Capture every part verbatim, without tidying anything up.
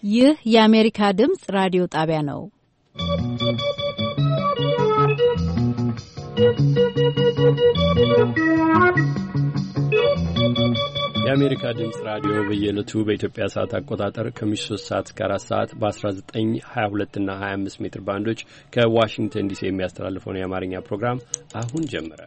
ይህ የአሜሪካ ድምፅ ራዲዮ ጣቢያ ነው። የአሜሪካ ድምፅ ራዲዮ በየዕለቱ በኢትዮጵያ ሰዓት አቆጣጠር ከምሽቱ ሶስት ሰዓት እስከ አራት ሰዓት በ19፣ ሀያ ሁለት እና ሀያ አምስት ሜትር ባንዶች ከዋሽንግተን ዲሲ የሚያስተላልፈውን የአማርኛ ፕሮግራም አሁን ጀመረ።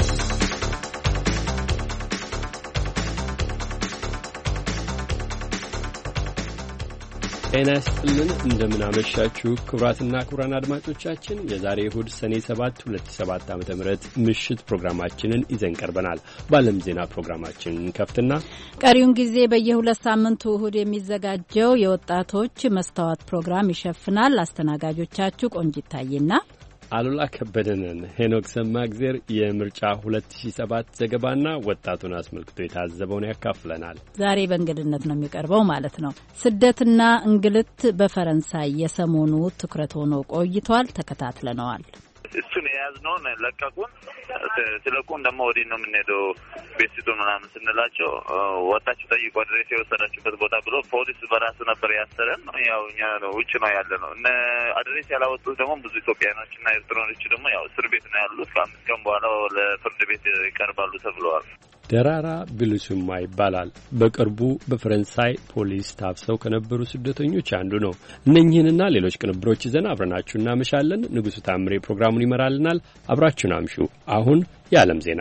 ጤና ይስጥልን፣ እንደምን አመሻችሁ ክቡራትና ክቡራን አድማጮቻችን። የዛሬ እሁድ ሰኔ ሰባት ሁለት ሺህ ሰባት ዓመተ ምህረት ምሽት ፕሮግራማችንን ይዘን ቀርበናል። በዓለም ዜና ፕሮግራማችንን ከፍትና ቀሪውን ጊዜ በየሁለት ሳምንቱ እሁድ የሚዘጋጀው የወጣቶች መስታወት ፕሮግራም ይሸፍናል። አስተናጋጆቻችሁ ቆንጂት ታዬና አሉላ ከበደንን። ሄኖክ ሰማእግዜር የምርጫ ሁለት ሺህ ሰባት ዘገባና ወጣቱን አስመልክቶ የታዘበውን ያካፍለናል። ዛሬ በእንግድነት ነው የሚቀርበው ማለት ነው። ስደትና እንግልት በፈረንሳይ የሰሞኑ ትኩረት ሆኖ ቆይቷል። ተከታትለነዋል። እሱን የያዝነውን ለቀቁን። ስለቁን ደግሞ ወዲህ ነው የምንሄደው ቤት ስጡን ምናምን ስንላቸው ወጣችሁ ጠይቁ አድሬስ የወሰዳችሁበት ቦታ ብሎ ፖሊስ በራሱ ነበር ያሰረን። ያው እኛ ውጭ ነው ያለ ነው። እነ አድሬስ ያላወጡት ደግሞ ብዙ ኢትዮጵያኖች እና ኤርትራኖች ደግሞ ያው እስር ቤት ነው ያሉት። ከአምስት ቀን በኋላ ለፍርድ ቤት ይቀርባሉ ተብለዋል። ደራራ ብሉስማ ይባላል። በቅርቡ በፈረንሳይ ፖሊስ ታፍሰው ከነበሩ ስደተኞች አንዱ ነው። እነኚህንና ሌሎች ቅንብሮች ይዘን አብረናችሁ እናመሻለን። ንጉሡ ታምሬ ፕሮግራሙን ይመራልናል። አብራችሁን አምሹ። አሁን የዓለም ዜና።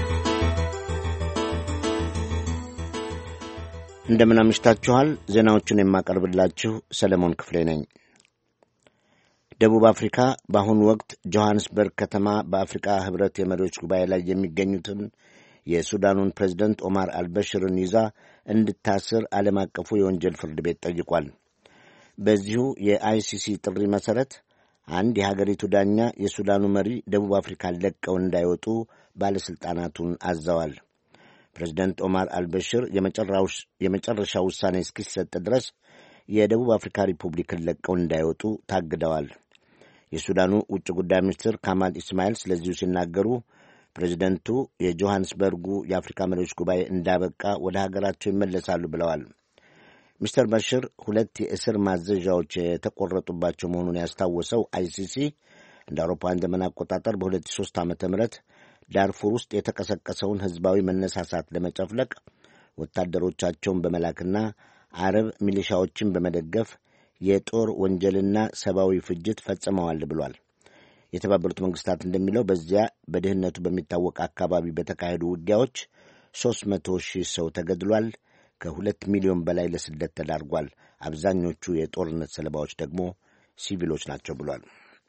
እንደምን አምሽታችኋል። ዜናዎቹን የማቀርብላችሁ ሰለሞን ክፍሌ ነኝ። ደቡብ አፍሪካ በአሁኑ ወቅት ጆሐንስበርግ ከተማ በአፍሪካ ሕብረት የመሪዎች ጉባኤ ላይ የሚገኙትን የሱዳኑን ፕሬዝደንት ኦማር አልበሽርን ይዛ እንድታስር ዓለም አቀፉ የወንጀል ፍርድ ቤት ጠይቋል። በዚሁ የአይሲሲ ጥሪ መሠረት አንድ የሀገሪቱ ዳኛ የሱዳኑ መሪ ደቡብ አፍሪካን ለቀው እንዳይወጡ ባለሥልጣናቱን አዘዋል። ፕሬዝደንት ኦማር አልበሽር የመጨረሻ ውሳኔ እስኪሰጥ ድረስ የደቡብ አፍሪካ ሪፑብሊክን ለቀው እንዳይወጡ ታግደዋል። የሱዳኑ ውጭ ጉዳይ ሚኒስትር ካማል ኢስማኤል ስለዚሁ ሲናገሩ ፕሬዚደንቱ የጆሐንስበርጉ የአፍሪካ መሪዎች ጉባኤ እንዳበቃ ወደ ሀገራቸው ይመለሳሉ ብለዋል። ሚስተር በሽር ሁለት የእስር ማዘዣዎች የተቆረጡባቸው መሆኑን ያስታወሰው አይሲሲ እንደ አውሮፓውያን ዘመን አቆጣጠር በሁለት ሺህ ሦስት ዓመተ ምህረት ዳርፉር ውስጥ የተቀሰቀሰውን ሕዝባዊ መነሳሳት ለመጨፍለቅ ወታደሮቻቸውን በመላክና አረብ ሚሊሻዎችን በመደገፍ የጦር ወንጀልና ሰብአዊ ፍጅት ፈጽመዋል ብሏል። የተባበሩት መንግስታት እንደሚለው በዚያ በድህነቱ በሚታወቅ አካባቢ በተካሄዱ ውጊያዎች ሦስት መቶ ሺህ ሰው ተገድሏል። ከሁለት ሚሊዮን በላይ ለስደት ተዳርጓል። አብዛኞቹ የጦርነት ሰለባዎች ደግሞ ሲቪሎች ናቸው ብሏል።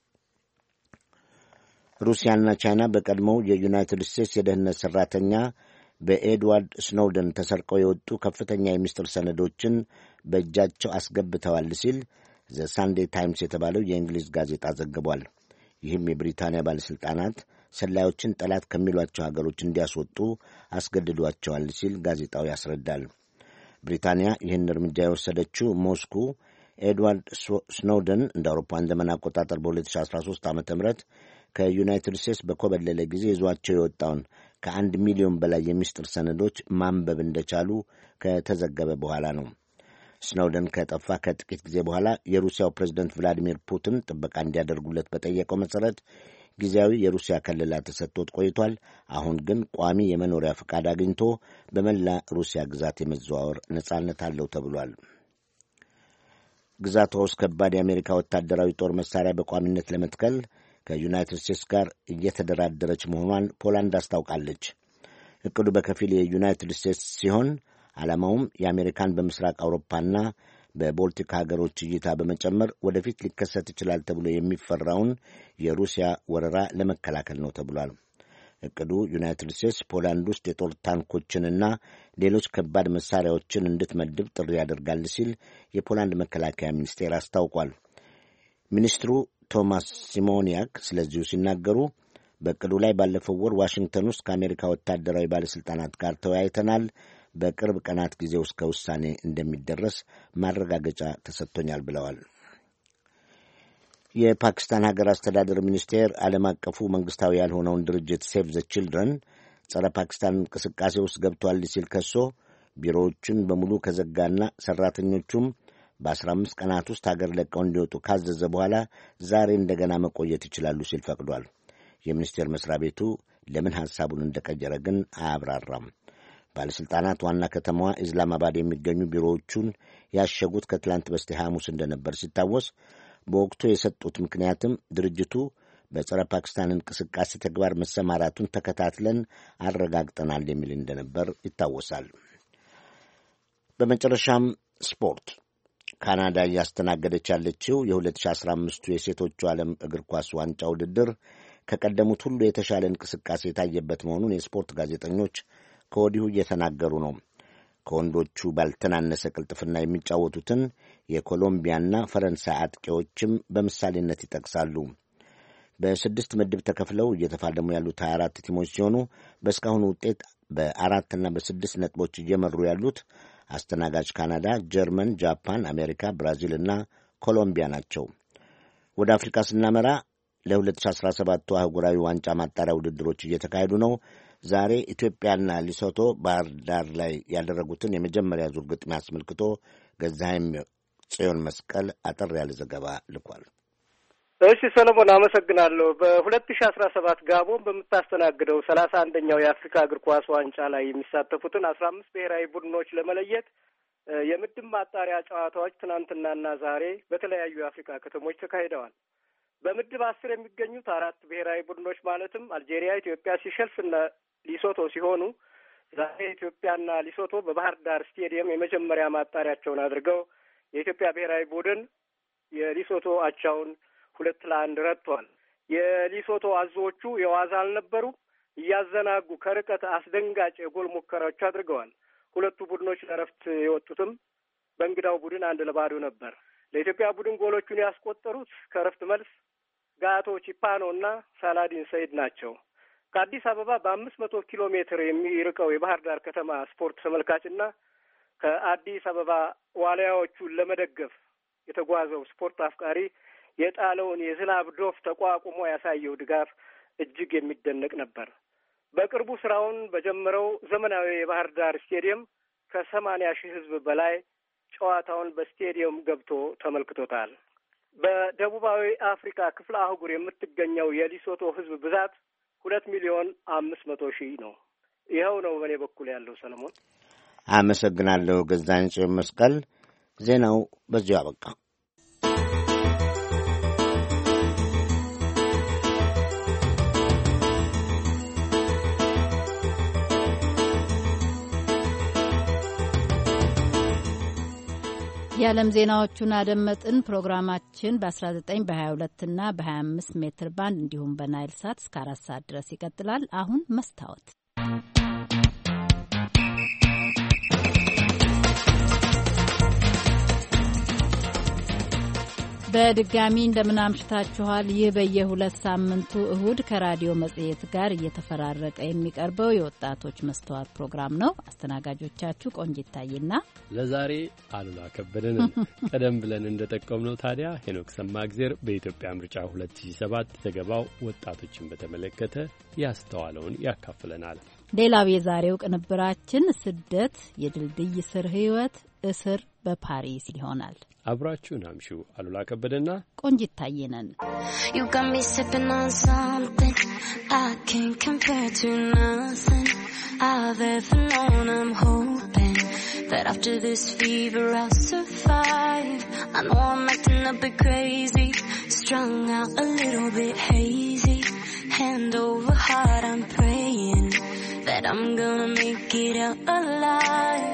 ሩሲያና ቻይና በቀድሞው የዩናይትድ ስቴትስ የደህንነት ሠራተኛ በኤድዋርድ ስኖውደን ተሰርቀው የወጡ ከፍተኛ የሚስጥር ሰነዶችን በእጃቸው አስገብተዋል ሲል ዘ ሳንዴ ታይምስ የተባለው የእንግሊዝ ጋዜጣ ዘግቧል። ይህም የብሪታንያ ባለሥልጣናት ሰላዮችን ጠላት ከሚሏቸው ሀገሮች እንዲያስወጡ አስገድዷቸዋል ሲል ጋዜጣው ያስረዳል። ብሪታንያ ይህን እርምጃ የወሰደችው ሞስኩ ኤድዋርድ ስኖውደን እንደ አውሮፓውያን ዘመን አቆጣጠር በሁለት ሺህ አስራ ሦስት ዓ ም ከዩናይትድ ስቴትስ በኮበለለ ጊዜ ይዟቸው የወጣውን ከአንድ ሚሊዮን በላይ የሚስጥር ሰነዶች ማንበብ እንደቻሉ ከተዘገበ በኋላ ነው። ስኖውደን ከጠፋ ከጥቂት ጊዜ በኋላ የሩሲያው ፕሬዝደንት ቭላዲሚር ፑቲን ጥበቃ እንዲያደርጉለት በጠየቀው መሠረት ጊዜያዊ የሩሲያ ከለላ ተሰጥቶት ቆይቷል። አሁን ግን ቋሚ የመኖሪያ ፈቃድ አግኝቶ በመላ ሩሲያ ግዛት የመዘዋወር ነጻነት አለው ተብሏል። ግዛቷ ውስጥ ከባድ የአሜሪካ ወታደራዊ ጦር መሣሪያ በቋሚነት ለመትከል ከዩናይትድ ስቴትስ ጋር እየተደራደረች መሆኗን ፖላንድ አስታውቃለች። እቅዱ በከፊል የዩናይትድ ስቴትስ ሲሆን ዓላማውም የአሜሪካን በምስራቅ አውሮፓና በቦልቲክ ሀገሮች እይታ በመጨመር ወደፊት ሊከሰት ይችላል ተብሎ የሚፈራውን የሩሲያ ወረራ ለመከላከል ነው ተብሏል። እቅዱ ዩናይትድ ስቴትስ ፖላንድ ውስጥ የጦር ታንኮችንና ሌሎች ከባድ መሣሪያዎችን እንድትመድብ ጥሪ ያደርጋል ሲል የፖላንድ መከላከያ ሚኒስቴር አስታውቋል። ሚኒስትሩ ቶማስ ሲሞኒያክ ስለዚሁ ሲናገሩ በእቅዱ ላይ ባለፈው ወር ዋሽንግተን ውስጥ ከአሜሪካ ወታደራዊ ባለሥልጣናት ጋር ተወያይተናል። በቅርብ ቀናት ጊዜ ውስጥ ከውሳኔ እንደሚደረስ ማረጋገጫ ተሰጥቶኛል ብለዋል። የፓኪስታን ሀገር አስተዳደር ሚኒስቴር ዓለም አቀፉ መንግሥታዊ ያልሆነውን ድርጅት ሴቭ ዘ ቺልድረን ጸረ ፓኪስታን እንቅስቃሴ ውስጥ ገብቷል ሲል ከሶ ቢሮዎቹን በሙሉ ከዘጋና ሠራተኞቹም በአስራ አምስት ቀናት ውስጥ ሀገር ለቀው እንዲወጡ ካዘዘ በኋላ ዛሬ እንደገና መቆየት ይችላሉ ሲል ፈቅዷል። የሚኒስቴር መስሪያ ቤቱ ለምን ሐሳቡን እንደቀየረ ግን አያብራራም። ባለሥልጣናት ዋና ከተማዋ ኢስላማባድ የሚገኙ ቢሮዎቹን ያሸጉት ከትላንት በስቲያ ሐሙስ እንደነበር ሲታወስ በወቅቱ የሰጡት ምክንያትም ድርጅቱ በጸረ ፓኪስታን እንቅስቃሴ ተግባር መሰማራቱን ተከታትለን አረጋግጠናል የሚል እንደነበር ይታወሳል። በመጨረሻም ስፖርት። ካናዳ እያስተናገደች ያለችው የሁለት ሺህ አስራ አምስቱ የሴቶቹ ዓለም እግር ኳስ ዋንጫ ውድድር ከቀደሙት ሁሉ የተሻለ እንቅስቃሴ የታየበት መሆኑን የስፖርት ጋዜጠኞች ከወዲሁ እየተናገሩ ነው። ከወንዶቹ ባልተናነሰ ቅልጥፍና የሚጫወቱትን የኮሎምቢያና ፈረንሳይ አጥቂዎችም በምሳሌነት ይጠቅሳሉ። በስድስት ምድብ ተከፍለው እየተፋለሙ ያሉት ሀያ አራት ቲሞች ሲሆኑ በእስካሁኑ ውጤት በአራትና በስድስት ነጥቦች እየመሩ ያሉት አስተናጋጅ ካናዳ፣ ጀርመን፣ ጃፓን፣ አሜሪካ፣ ብራዚል እና ኮሎምቢያ ናቸው። ወደ አፍሪካ ስናመራ ለሁለት ሺህ አስራ ሰባቱ አህጉራዊ ዋንጫ ማጣሪያ ውድድሮች እየተካሄዱ ነው። ዛሬ ኢትዮጵያና ሊሶቶ ባህር ዳር ላይ ያደረጉትን የመጀመሪያ ዙር ግጥሚያ አስመልክቶ ገዛኸኝ ጽዮን መስቀል አጠር ያለ ዘገባ ልኳል። እሺ ሰለሞን አመሰግናለሁ። በሁለት ሺህ አስራ ሰባት ጋቦን በምታስተናግደው ሰላሳ አንደኛው የአፍሪካ እግር ኳስ ዋንጫ ላይ የሚሳተፉትን አስራ አምስት ብሔራዊ ቡድኖች ለመለየት የምድብ ማጣሪያ ጨዋታዎች ትናንትናና ዛሬ በተለያዩ የአፍሪካ ከተሞች ተካሂደዋል። በምድብ አስር የሚገኙት አራት ብሔራዊ ቡድኖች ማለትም አልጄሪያ፣ ኢትዮጵያ፣ ሲሸልስና ሊሶቶ ሲሆኑ ዛሬ ኢትዮጵያና ሊሶቶ በባህር ዳር ስቴዲየም የመጀመሪያ ማጣሪያቸውን አድርገው የኢትዮጵያ ብሔራዊ ቡድን የሊሶቶ አቻውን ሁለት ለአንድ ረትቷል። የሊሶቶ አዞዎቹ የዋዛ አልነበሩ፣ እያዘናጉ ከርቀት አስደንጋጭ የጎል ሙከራዎች አድርገዋል። ሁለቱ ቡድኖች ለረፍት የወጡትም በእንግዳው ቡድን አንድ ለባዶ ነበር። ለኢትዮጵያ ቡድን ጎሎቹን ያስቆጠሩት ከረፍት መልስ ጋቶ ቺፓኖ እና ሳላዲን ሰይድ ናቸው። ከአዲስ አበባ በአምስት መቶ ኪሎ ሜትር የሚርቀው የባህር ዳር ከተማ ስፖርት ተመልካችና ከአዲስ አበባ ዋልያዎቹን ለመደገፍ የተጓዘው ስፖርት አፍቃሪ የጣለውን የዝናብ ዶፍ ተቋቁሞ ያሳየው ድጋፍ እጅግ የሚደነቅ ነበር። በቅርቡ ስራውን በጀመረው ዘመናዊ የባህር ዳር ስቴዲየም ከሰማንያ ሺህ ሕዝብ በላይ ጨዋታውን በስቴዲየም ገብቶ ተመልክቶታል። በደቡባዊ አፍሪካ ክፍለ አህጉር የምትገኘው የሊሶቶ ሕዝብ ብዛት ሁለት ሚሊዮን አምስት መቶ ሺህ ነው። ይኸው ነው በእኔ በኩል ያለው። ሰለሞን አመሰግናለሁ። ገዛኸኝ ጽዮን መስቀል። ዜናው በዚሁ አበቃ። የዓለም ዜናዎቹን አደመጥን። ፕሮግራማችን በአስራ ዘጠኝ በሀያ ሁለት እና በሀያ አምስት ሜትር ባንድ እንዲሁም በናይል ሳት እስከ አራት ሰዓት ድረስ ይቀጥላል። አሁን መስታወት በድጋሚ እንደምናምሽታችኋል። ይህ በየሁለት ሳምንቱ እሁድ ከራዲዮ መጽሔት ጋር እየተፈራረቀ የሚቀርበው የወጣቶች መስተዋት ፕሮግራም ነው። አስተናጋጆቻችሁ ቆንጂት ታይና ለዛሬ አሉላ ከበደን። ቀደም ብለን እንደጠቆምነው ታዲያ ሄኖክ ሰማእግዜር በኢትዮጵያ ምርጫ ሁለት ሺህ ሰባት ዘገባው ወጣቶችን በተመለከተ ያስተዋለውን ያካፍለናል። ሌላው የዛሬው ቅንብራችን ስደት፣ የድልድይ ስር ህይወት፣ እስር በፓሪስ ይሆናል። አብራችሁን አምሹ። አሉላ ከበደና ቆንጂት ታየነን። You got me sipping on something I can't compare to nothing I've ever known. I'm hoping that after this fever I'll survive. I know I'm acting a bit crazy, strung out a little bit hazy. Hand over heart I'm praying that I'm gonna make it out alive.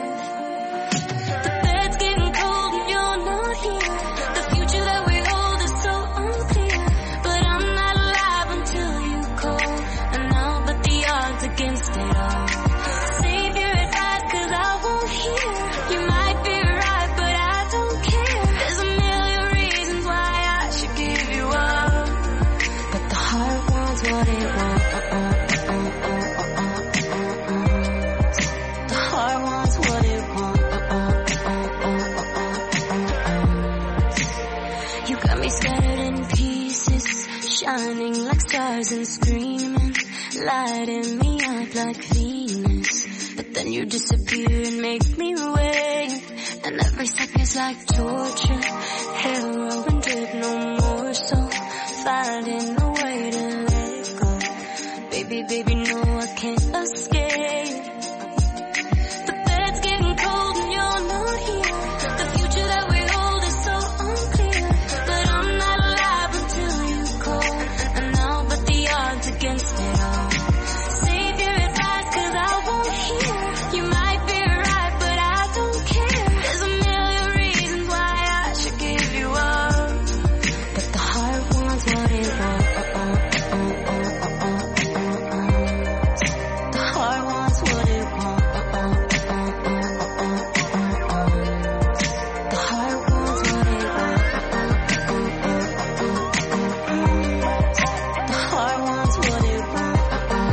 Against it all, save your advice cause I won't hear. You might be right but I don't care. There's a million reasons why I should give you up, but the heart wants what it wants. uh, uh, uh, uh, uh, uh, uh, uh. The heart wants what it wants. uh, uh, uh, uh, uh, uh, uh. You got me scattered in pieces, shining like stars and screaming, lighting me up like Venus, but then you disappear and make me wait, and every second's like torture. Heroin drip, no more, so finding a way to let it go. Baby, baby, no, I can't escape. The bed's getting cold and you're not here. The future that we hold is so unclear, but I'm not alive until you call. And now, but the odds against it all. Save your advice, 'cause I won't hear. You might be right, but I don't care. There's a million reasons why I should give you up, but the heart wants what it wants. The heart wants what it wants. The heart wants what it wants. The heart wants what it wants.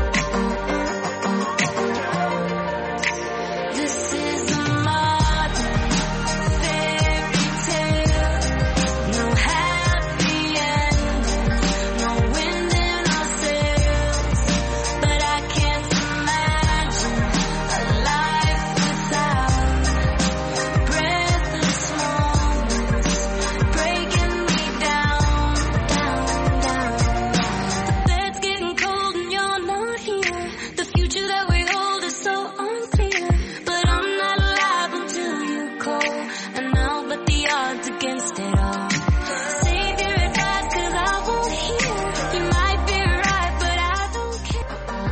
This is a modern fairy tale. No happy endings, no wind in our sails. But I can't imagine a life without breathless moments breaking me down, down, down. The bed's getting cold and you're not here. The future that we hold is so unclear, but I'm not alive until you call. And now, but the odds against it all. Save your advice, 'cause I won't hear. You might be right, but I don't care.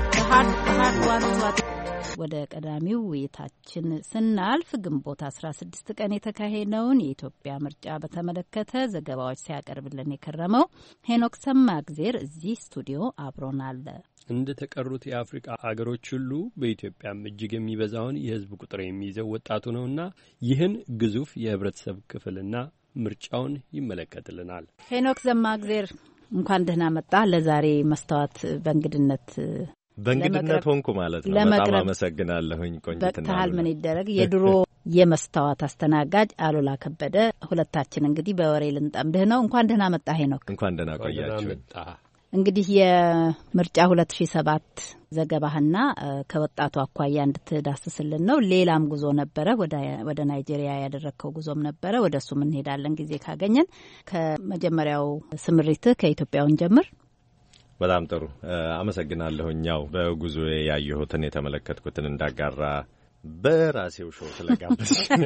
ወደ ቀዳሚው ውይይታችን ስናልፍ ግንቦት አስራ ስድስት ቀን የተካሄደውን የኢትዮጵያ ምርጫ በተመለከተ ዘገባዎች ሲያቀርብልን የከረመው ሄኖክ ሰማእግዜር እዚህ ስቱዲዮ አብሮናል። እንደ ተቀሩት የአፍሪካ አገሮች ሁሉ በኢትዮጵያም እጅግ የሚበዛውን የሕዝብ ቁጥር የሚይዘው ወጣቱ ነውና ይህን ግዙፍ የህብረተሰብ ክፍልና ምርጫውን ይመለከትልናል። ሄኖክ ሰማእግዜር እንኳን ደህና መጣ። ለዛሬ መስተዋት በእንግድነት በእንግድነት ሆንኩ ማለት ነው። በጣም አመሰግናለሁኝ ቆንጂትና። በታል ምን ይደረግ የድሮ የመስተዋት አስተናጋጅ አሉላ ከበደ ሁለታችን እንግዲህ በወሬ ልንጠምድህ ነው። እንኳን ደህና መጣ ሄኖክ። እንኳን ደህና ቆያችሁ። እንግዲህ የምርጫ ሁለት ሺህ ሰባት ዘገባህና ከወጣቱ አኳያ እንድትዳስስልን ነው። ሌላም ጉዞ ነበረ፣ ወደ ወደ ናይጄሪያ ያደረከው ጉዞም ነበረ። ወደሱም እንሄዳለን ጊዜ ካገኘን። ከመጀመሪያው ስምሪትህ ከኢትዮጵያውን ጀምር። በጣም ጥሩ አመሰግናለሁኝ። ያው በጉዞዬ ያየሁትን የተመለከትኩትን እንዳጋራ በራሴው ሾው ስለጋበዛችሁኝ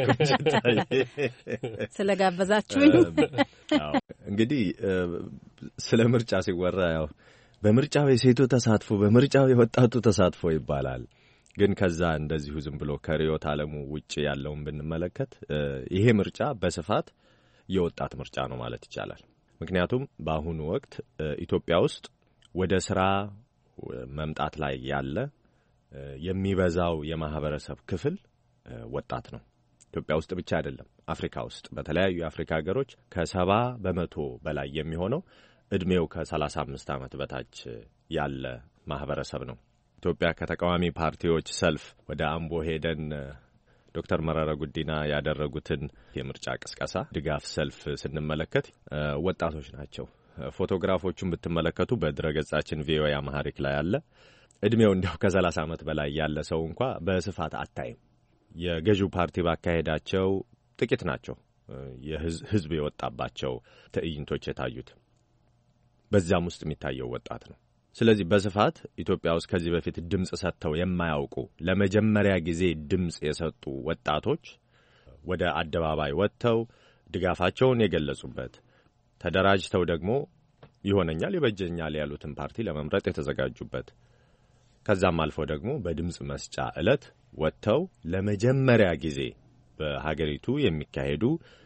ስለጋበዛችሁኝ አዎ እንግዲህ ስለ ምርጫ ሲወራ ያው በምርጫው የሴቱ ተሳትፎ በምርጫው የወጣቱ ተሳትፎ ይባላል። ግን ከዛ እንደዚሁ ዝም ብሎ ከሪዮት ዓለሙ ውጪ ያለውን ብንመለከት ይሄ ምርጫ በስፋት የወጣት ምርጫ ነው ማለት ይቻላል። ምክንያቱም በአሁኑ ወቅት ኢትዮጵያ ውስጥ ወደ ስራ መምጣት ላይ ያለ የሚበዛው የማህበረሰብ ክፍል ወጣት ነው። ኢትዮጵያ ውስጥ ብቻ አይደለም፣ አፍሪካ ውስጥ በተለያዩ የአፍሪካ ሀገሮች ከሰባ በመቶ በላይ የሚሆነው እድሜው ከሰላሳ አምስት ዓመት በታች ያለ ማህበረሰብ ነው። ኢትዮጵያ ከተቃዋሚ ፓርቲዎች ሰልፍ ወደ አምቦ ሄደን ዶክተር መረራ ጉዲና ያደረጉትን የምርጫ ቅስቀሳ ድጋፍ ሰልፍ ስንመለከት ወጣቶች ናቸው። ፎቶግራፎቹን ብትመለከቱ በድረገጻችን ቪኦኤ አማሪክ ላይ አለ። እድሜው እንደው ከሰላሳ ዓመት በላይ ያለ ሰው እንኳን በስፋት አታይም። የገዢው ፓርቲ ባካሄዳቸው ጥቂት ናቸው የህዝብ የወጣባቸው ትዕይንቶች የታዩት። በዛም ውስጥ የሚታየው ወጣት ነው። ስለዚህ በስፋት ኢትዮጵያ ውስጥ ከዚህ በፊት ድምጽ ሰጥተው የማያውቁ ለመጀመሪያ ጊዜ ድምጽ የሰጡ ወጣቶች ወደ አደባባይ ወጥተው ድጋፋቸውን የገለጹበት ተደራጅተው ደግሞ ይሆነኛል ይበጀኛል ያሉትን ፓርቲ ለመምረጥ የተዘጋጁበት ከዛም አልፎ ደግሞ በድምጽ መስጫ ዕለት ወጥተው ለመጀመሪያ ጊዜ በሀገሪቱ የሚካሄዱ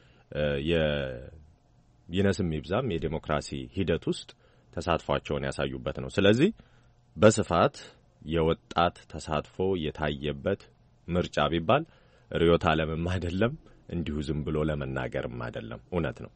የይነስም ይብዛም የዲሞክራሲ ሂደት ውስጥ ተሳትፏቸውን ያሳዩበት ነው። ስለዚህ በስፋት የወጣት ተሳትፎ የታየበት ምርጫ ቢባል ሪዮት ዓለምም አይደለም፣ እንዲሁ ዝም ብሎ ለመናገርም አይደለም፣ እውነት ነው።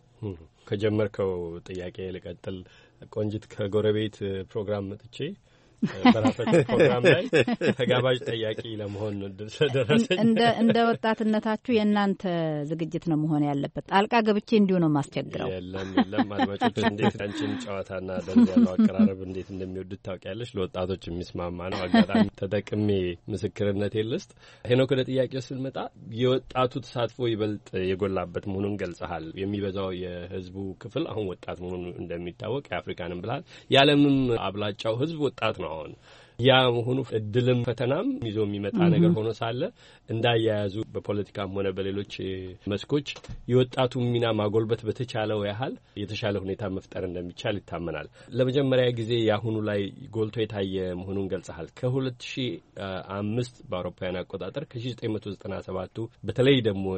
ከጀመርከው ጥያቄ ልቀጥል። ቆንጂት ከጎረቤት ፕሮግራም መጥቼ በራሳችን ፕሮግራም ላይ ተጋባዥ ጠያቂ ለመሆን ደረሰኝ። እንደ እንደ ወጣትነታችሁ የእናንተ ዝግጅት ነው መሆን ያለበት። ጣልቃ ገብቼ እንዲሁ ነው ማስቸግረው። የለም የለም። አድማጮች እንዴት አንቺን ጨዋታና ደንብ ያለው አቀራረብ እንዴት እንደሚወዱት ታውቂያለሽ። ለወጣቶች የሚስማማ ነው። አጋጣሚ ተጠቅሜ ምስክርነት የለስት ሄኖክ ወደ ጥያቄው ስንመጣ የወጣቱ ተሳትፎ ይበልጥ የጎላበት መሆኑን ገልጸሃል። የሚበዛው የህዝቡ ክፍል አሁን ወጣት መሆኑን እንደሚታወቅ የአፍሪካንም ብልሃል የዓለምም አብላጫው ህዝብ ወጣት ነው። አሁን ያ መሆኑ እድልም ፈተናም ይዞ የሚመጣ ነገር ሆኖ ሳለ እንዳያያዙ በፖለቲካም ሆነ በሌሎች መስኮች የወጣቱ ሚና ማጎልበት በተቻለው ያህል የተሻለ ሁኔታ መፍጠር እንደሚቻል ይታመናል። ለመጀመሪያ ጊዜ የአሁኑ ላይ ጎልቶ የታየ መሆኑን ገልጸሃል። ከሁለት ሺህ አምስት በአውሮፓውያን አቆጣጠር ከሺህ ዘጠኝ መቶ ዘጠና ሰባቱ በተለይ ደግሞ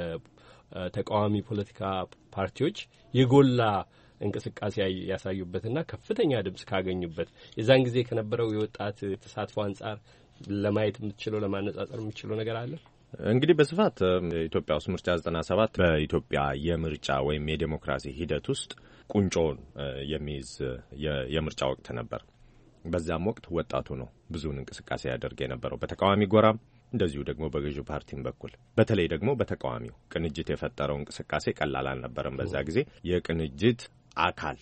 የተቃዋሚ ፖለቲካ ፓርቲዎች የጎላ እንቅስቃሴ ያሳዩበትና ከፍተኛ ድምጽ ካገኙበት የዛን ጊዜ ከነበረው የወጣት ተሳትፎ አንጻር ለማየት የምትችለው ለማነጻጸር የምትችለው ነገር አለ? እንግዲህ በስፋት ኢትዮጵያ ውስጥ ምርጫ ዘጠና ሰባት በኢትዮጵያ የምርጫ ወይም የዲሞክራሲ ሂደት ውስጥ ቁንጮን የሚይዝ የምርጫ ወቅት ነበር። በዛም ወቅት ወጣቱ ነው ብዙውን እንቅስቃሴ ያደርግ የነበረው በተቃዋሚ ጎራም እንደዚሁ ደግሞ በገዢው ፓርቲም በኩል በተለይ ደግሞ በተቃዋሚው ቅንጅት የፈጠረው እንቅስቃሴ ቀላል አልነበረም። በዛ ጊዜ የቅንጅት አካል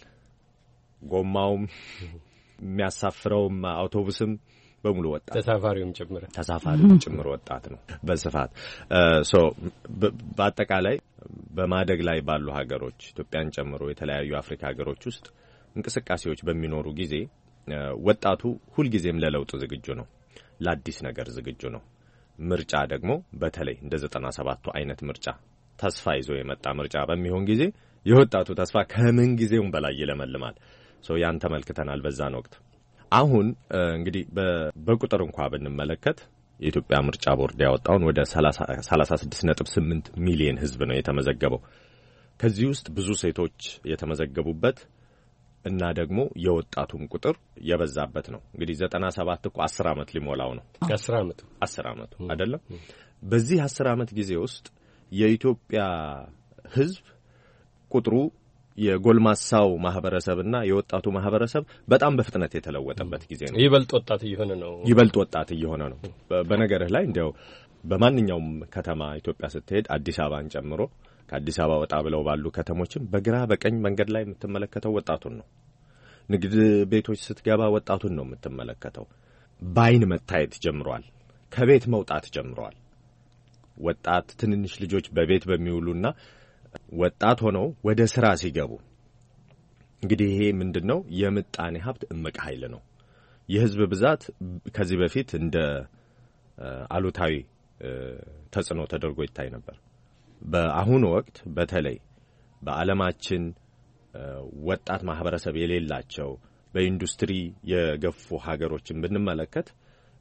ጎማውም የሚያሳፍረውም አውቶቡስም በሙሉ ወጣት ተሳፋሪውም ጭምር ተሳፋሪውም ጭምር ወጣት ነው በስፋት ሶ በአጠቃላይ በማደግ ላይ ባሉ ሀገሮች ኢትዮጵያን ጨምሮ የተለያዩ አፍሪካ ሀገሮች ውስጥ እንቅስቃሴዎች በሚኖሩ ጊዜ ወጣቱ ሁልጊዜም ለለውጥ ዝግጁ ነው፣ ለአዲስ ነገር ዝግጁ ነው። ምርጫ ደግሞ በተለይ እንደ ዘጠና ሰባቱ አይነት ምርጫ ተስፋ ይዞ የመጣ ምርጫ በሚሆን ጊዜ የወጣቱ ተስፋ ከምን ጊዜውም በላይ ይለመልማል። ሶ ያን ተመልክተናል በዛን ወቅት። አሁን እንግዲህ በቁጥር እንኳን ብንመለከት የኢትዮጵያ ምርጫ ቦርድ ያወጣውን ወደ ሰላሳ ስድስት ነጥብ ስምንት ሚሊዮን ህዝብ ነው የተመዘገበው። ከዚህ ውስጥ ብዙ ሴቶች የተመዘገቡበት እና ደግሞ የወጣቱም ቁጥር የበዛበት ነው። እንግዲህ ዘጠና ሰባት እኮ አስር አመት ሊሞላው ነው። አስር አመቱ አስር አመቱ አይደለም። በዚህ አስር አመት ጊዜ ውስጥ የኢትዮጵያ ህዝብ ቁጥሩ የጎልማሳው ማህበረሰብና የወጣቱ ማህበረሰብ በጣም በፍጥነት የተለወጠበት ጊዜ ነው። ይበልጥ ወጣት እየሆነ ነው ይበልጥ ወጣት እየሆነ ነው። በነገርህ ላይ እንዲያው በማንኛውም ከተማ ኢትዮጵያ ስትሄድ አዲስ አበባን ጨምሮ ከአዲስ አበባ ወጣ ብለው ባሉ ከተሞችም በግራ በቀኝ መንገድ ላይ የምትመለከተው ወጣቱን ነው። ንግድ ቤቶች ስትገባ ወጣቱን ነው የምትመለከተው። ባይን መታየት ጀምሯል። ከቤት መውጣት ጀምሯል። ወጣት ትንንሽ ልጆች በቤት በሚውሉና ወጣት ሆነው ወደ ስራ ሲገቡ እንግዲህ ይሄ ምንድነው የምጣኔ ሀብት እምቅ ኃይል ነው። የህዝብ ብዛት ከዚህ በፊት እንደ አሉታዊ ተጽዕኖ ተደርጎ ይታይ ነበር። በአሁኑ ወቅት በተለይ በዓለማችን ወጣት ማህበረሰብ የሌላቸው በኢንዱስትሪ የገፉ ሀገሮችን ብንመለከት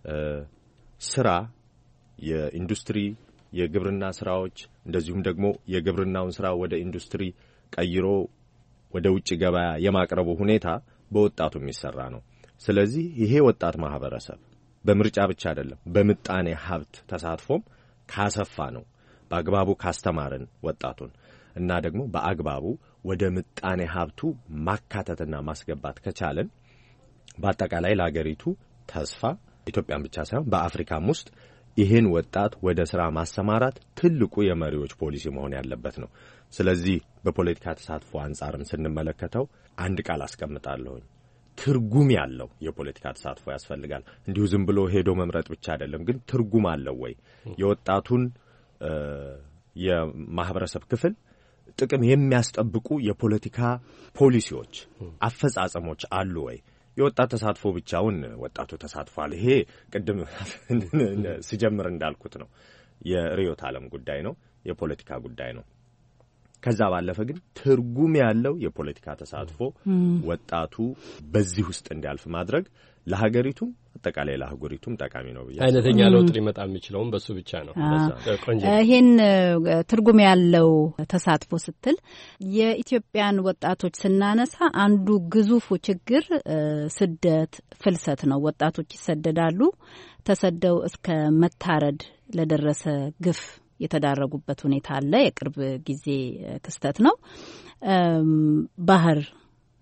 ስራ የኢንዱስትሪ የግብርና ስራዎች እንደዚሁም ደግሞ የግብርናውን ስራ ወደ ኢንዱስትሪ ቀይሮ ወደ ውጭ ገበያ የማቅረቡ ሁኔታ በወጣቱ የሚሰራ ነው። ስለዚህ ይሄ ወጣት ማህበረሰብ በምርጫ ብቻ አይደለም በምጣኔ ሀብት ተሳትፎም ካሰፋ ነው በአግባቡ ካስተማርን ወጣቱን እና ደግሞ በአግባቡ ወደ ምጣኔ ሀብቱ ማካተትና ማስገባት ከቻለን በአጠቃላይ ለሀገሪቱ ተስፋ ኢትዮጵያን ብቻ ሳይሆን በአፍሪካም ውስጥ ይሄን ወጣት ወደ ስራ ማሰማራት ትልቁ የመሪዎች ፖሊሲ መሆን ያለበት ነው። ስለዚህ በፖለቲካ ተሳትፎ አንጻርም ስንመለከተው አንድ ቃል አስቀምጣለሁ። ትርጉም ያለው የፖለቲካ ተሳትፎ ያስፈልጋል። እንዲሁ ዝም ብሎ ሄዶ መምረጥ ብቻ አይደለም፣ ግን ትርጉም አለው ወይ? የወጣቱን የማህበረሰብ ክፍል ጥቅም የሚያስጠብቁ የፖለቲካ ፖሊሲዎች፣ አፈጻጸሞች አሉ ወይ? የወጣት ተሳትፎ ብቻውን ወጣቱ ተሳትፏል ይሄ ቅድም ሲጀምር እንዳልኩት ነው። የሪዮት ዓለም ጉዳይ ነው፣ የፖለቲካ ጉዳይ ነው። ከዛ ባለፈ ግን ትርጉም ያለው የፖለቲካ ተሳትፎ ወጣቱ በዚህ ውስጥ እንዲያልፍ ማድረግ ለሀገሪቱም አጠቃላይ ለሀገሪቱም ጠቃሚ ነው ብዬ አይነተኛ ለውጥ ሊመጣ የሚችለውም በሱ ብቻ ነው። ይሄን ትርጉም ያለው ተሳትፎ ስትል የኢትዮጵያን ወጣቶች ስናነሳ አንዱ ግዙፉ ችግር ስደት፣ ፍልሰት ነው። ወጣቶች ይሰደዳሉ። ተሰደው እስከ መታረድ ለደረሰ ግፍ የተዳረጉበት ሁኔታ አለ። የቅርብ ጊዜ ክስተት ነው። ባህር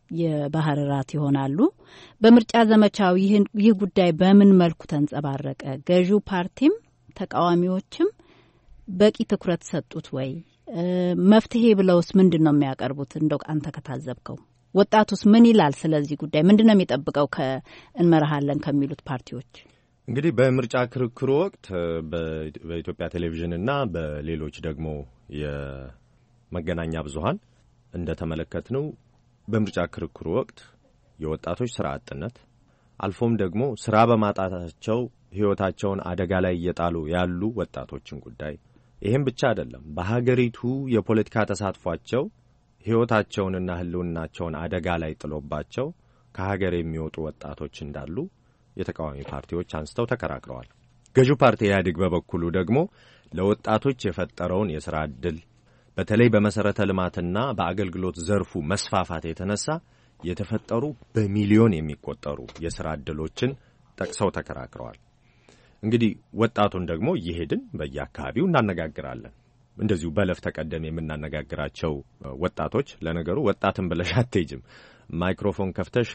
የባህር ራት ይሆናሉ። በምርጫ ዘመቻው ይህ ጉዳይ በምን መልኩ ተንጸባረቀ? ገዢው ፓርቲም ተቃዋሚዎችም በቂ ትኩረት ሰጡት ወይ? መፍትሄ ብለውስ ምንድን ነው የሚያቀርቡት? እንደው አንተ ከታዘብከው ወጣቱስ ምን ይላል ስለዚህ ጉዳይ? ምንድን ነው የሚጠብቀው ከእንመራሃለን ከሚሉት ፓርቲዎች? እንግዲህ በምርጫ ክርክሩ ወቅት በኢትዮጵያ ቴሌቪዥንና በሌሎች ደግሞ የመገናኛ ብዙሃን እንደተመለከትነው በምርጫ ክርክሩ ወቅት የወጣቶች ስራ አጥነት አልፎም ደግሞ ስራ በማጣታቸው ህይወታቸውን አደጋ ላይ እየጣሉ ያሉ ወጣቶችን ጉዳይ፣ ይሄም ብቻ አይደለም፣ በሀገሪቱ የፖለቲካ ተሳትፏቸው ህይወታቸውንና ህልውናቸውን አደጋ ላይ ጥሎባቸው ከሀገር የሚወጡ ወጣቶች እንዳሉ የተቃዋሚ ፓርቲዎች አንስተው ተከራክረዋል። ገዢው ፓርቲ ኢህአዴግ በበኩሉ ደግሞ ለወጣቶች የፈጠረውን የሥራ ዕድል በተለይ በመሰረተ ልማትና በአገልግሎት ዘርፉ መስፋፋት የተነሳ የተፈጠሩ በሚሊዮን የሚቆጠሩ የሥራ ዕድሎችን ጠቅሰው ተከራክረዋል። እንግዲህ ወጣቱን ደግሞ እየሄድን በየአካባቢው እናነጋግራለን። እንደዚሁ በለፍ ተቀደም የምናነጋግራቸው ወጣቶች፣ ለነገሩ ወጣትን ብለሽ አትሄጂም። ማይክሮፎን ከፍተሽ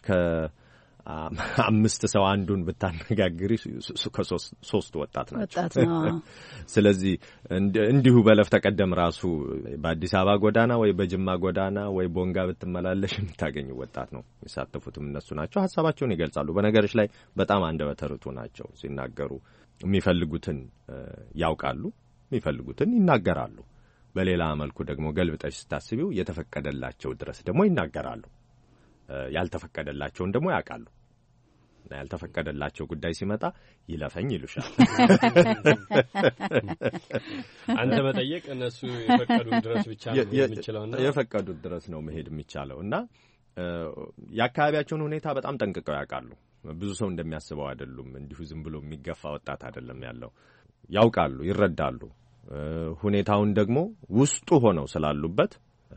ከአምስት ሰው አንዱን ብታነጋግሪ ከሶስት ወጣት ናቸው። ስለዚህ እንዲሁ በለፍ ተቀደም ራሱ በአዲስ አበባ ጎዳና ወይ በጅማ ጎዳና ወይ ቦንጋ ብትመላለሽ የምታገኙ ወጣት ነው። የሚሳተፉትም እነሱ ናቸው። ሀሳባቸውን ይገልጻሉ። በነገሮች ላይ በጣም አንደበተ ርቱዕ ናቸው። ሲናገሩ የሚፈልጉትን ያውቃሉ፣ የሚፈልጉትን ይናገራሉ። በሌላ መልኩ ደግሞ ገልብጠሽ ስታስቢው የተፈቀደላቸው ድረስ ደግሞ ይናገራሉ፣ ያልተፈቀደላቸውን ደግሞ ያውቃሉ። ያልተፈቀደላቸው ጉዳይ ሲመጣ ይለፈኝ ይሉሻል። አንተ መጠየቅ እነሱ የፈቀዱት ድረስ ብቻ ነው የሚችለውና የፈቀዱት ድረስ ነው መሄድ የሚቻለውና የአካባቢያቸውን ሁኔታ በጣም ጠንቅቀው ያውቃሉ። ብዙ ሰው እንደሚያስበው አይደሉም። እንዲሁ ዝም ብሎ የሚገፋ ወጣት አይደለም ያለው። ያውቃሉ፣ ይረዳሉ። ሁኔታውን ደግሞ ውስጡ ሆነው ስላሉበት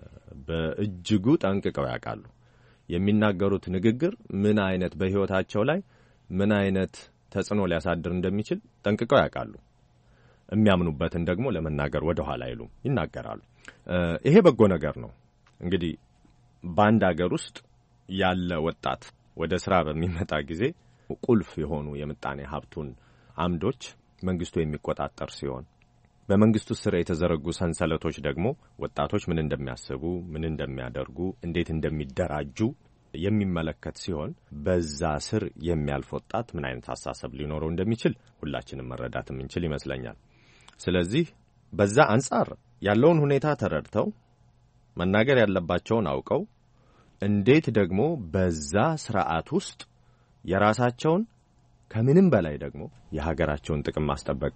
በእጅጉ ጠንቅቀው ያውቃሉ። የሚናገሩት ንግግር ምን አይነት በህይወታቸው ላይ ምን አይነት ተጽዕኖ ሊያሳድር እንደሚችል ጠንቅቀው ያውቃሉ። የሚያምኑበትን ደግሞ ለመናገር ወደ ኋላ አይሉም፣ ይናገራሉ። ይሄ በጎ ነገር ነው። እንግዲህ በአንድ ሀገር ውስጥ ያለ ወጣት ወደ ስራ በሚመጣ ጊዜ ቁልፍ የሆኑ የምጣኔ ሀብቱን አምዶች መንግስቱ የሚቆጣጠር ሲሆን በመንግስቱ ስር የተዘረጉ ሰንሰለቶች ደግሞ ወጣቶች ምን እንደሚያስቡ፣ ምን እንደሚያደርጉ፣ እንዴት እንደሚደራጁ የሚመለከት ሲሆን በዛ ስር የሚያልፍ ወጣት ምን አይነት አስተሳሰብ ሊኖረው እንደሚችል ሁላችንም መረዳት የምንችል ይመስለኛል። ስለዚህ በዛ አንጻር ያለውን ሁኔታ ተረድተው መናገር ያለባቸውን አውቀው እንዴት ደግሞ በዛ ስርዓት ውስጥ የራሳቸውን ከምንም በላይ ደግሞ የሀገራቸውን ጥቅም ማስጠበቅ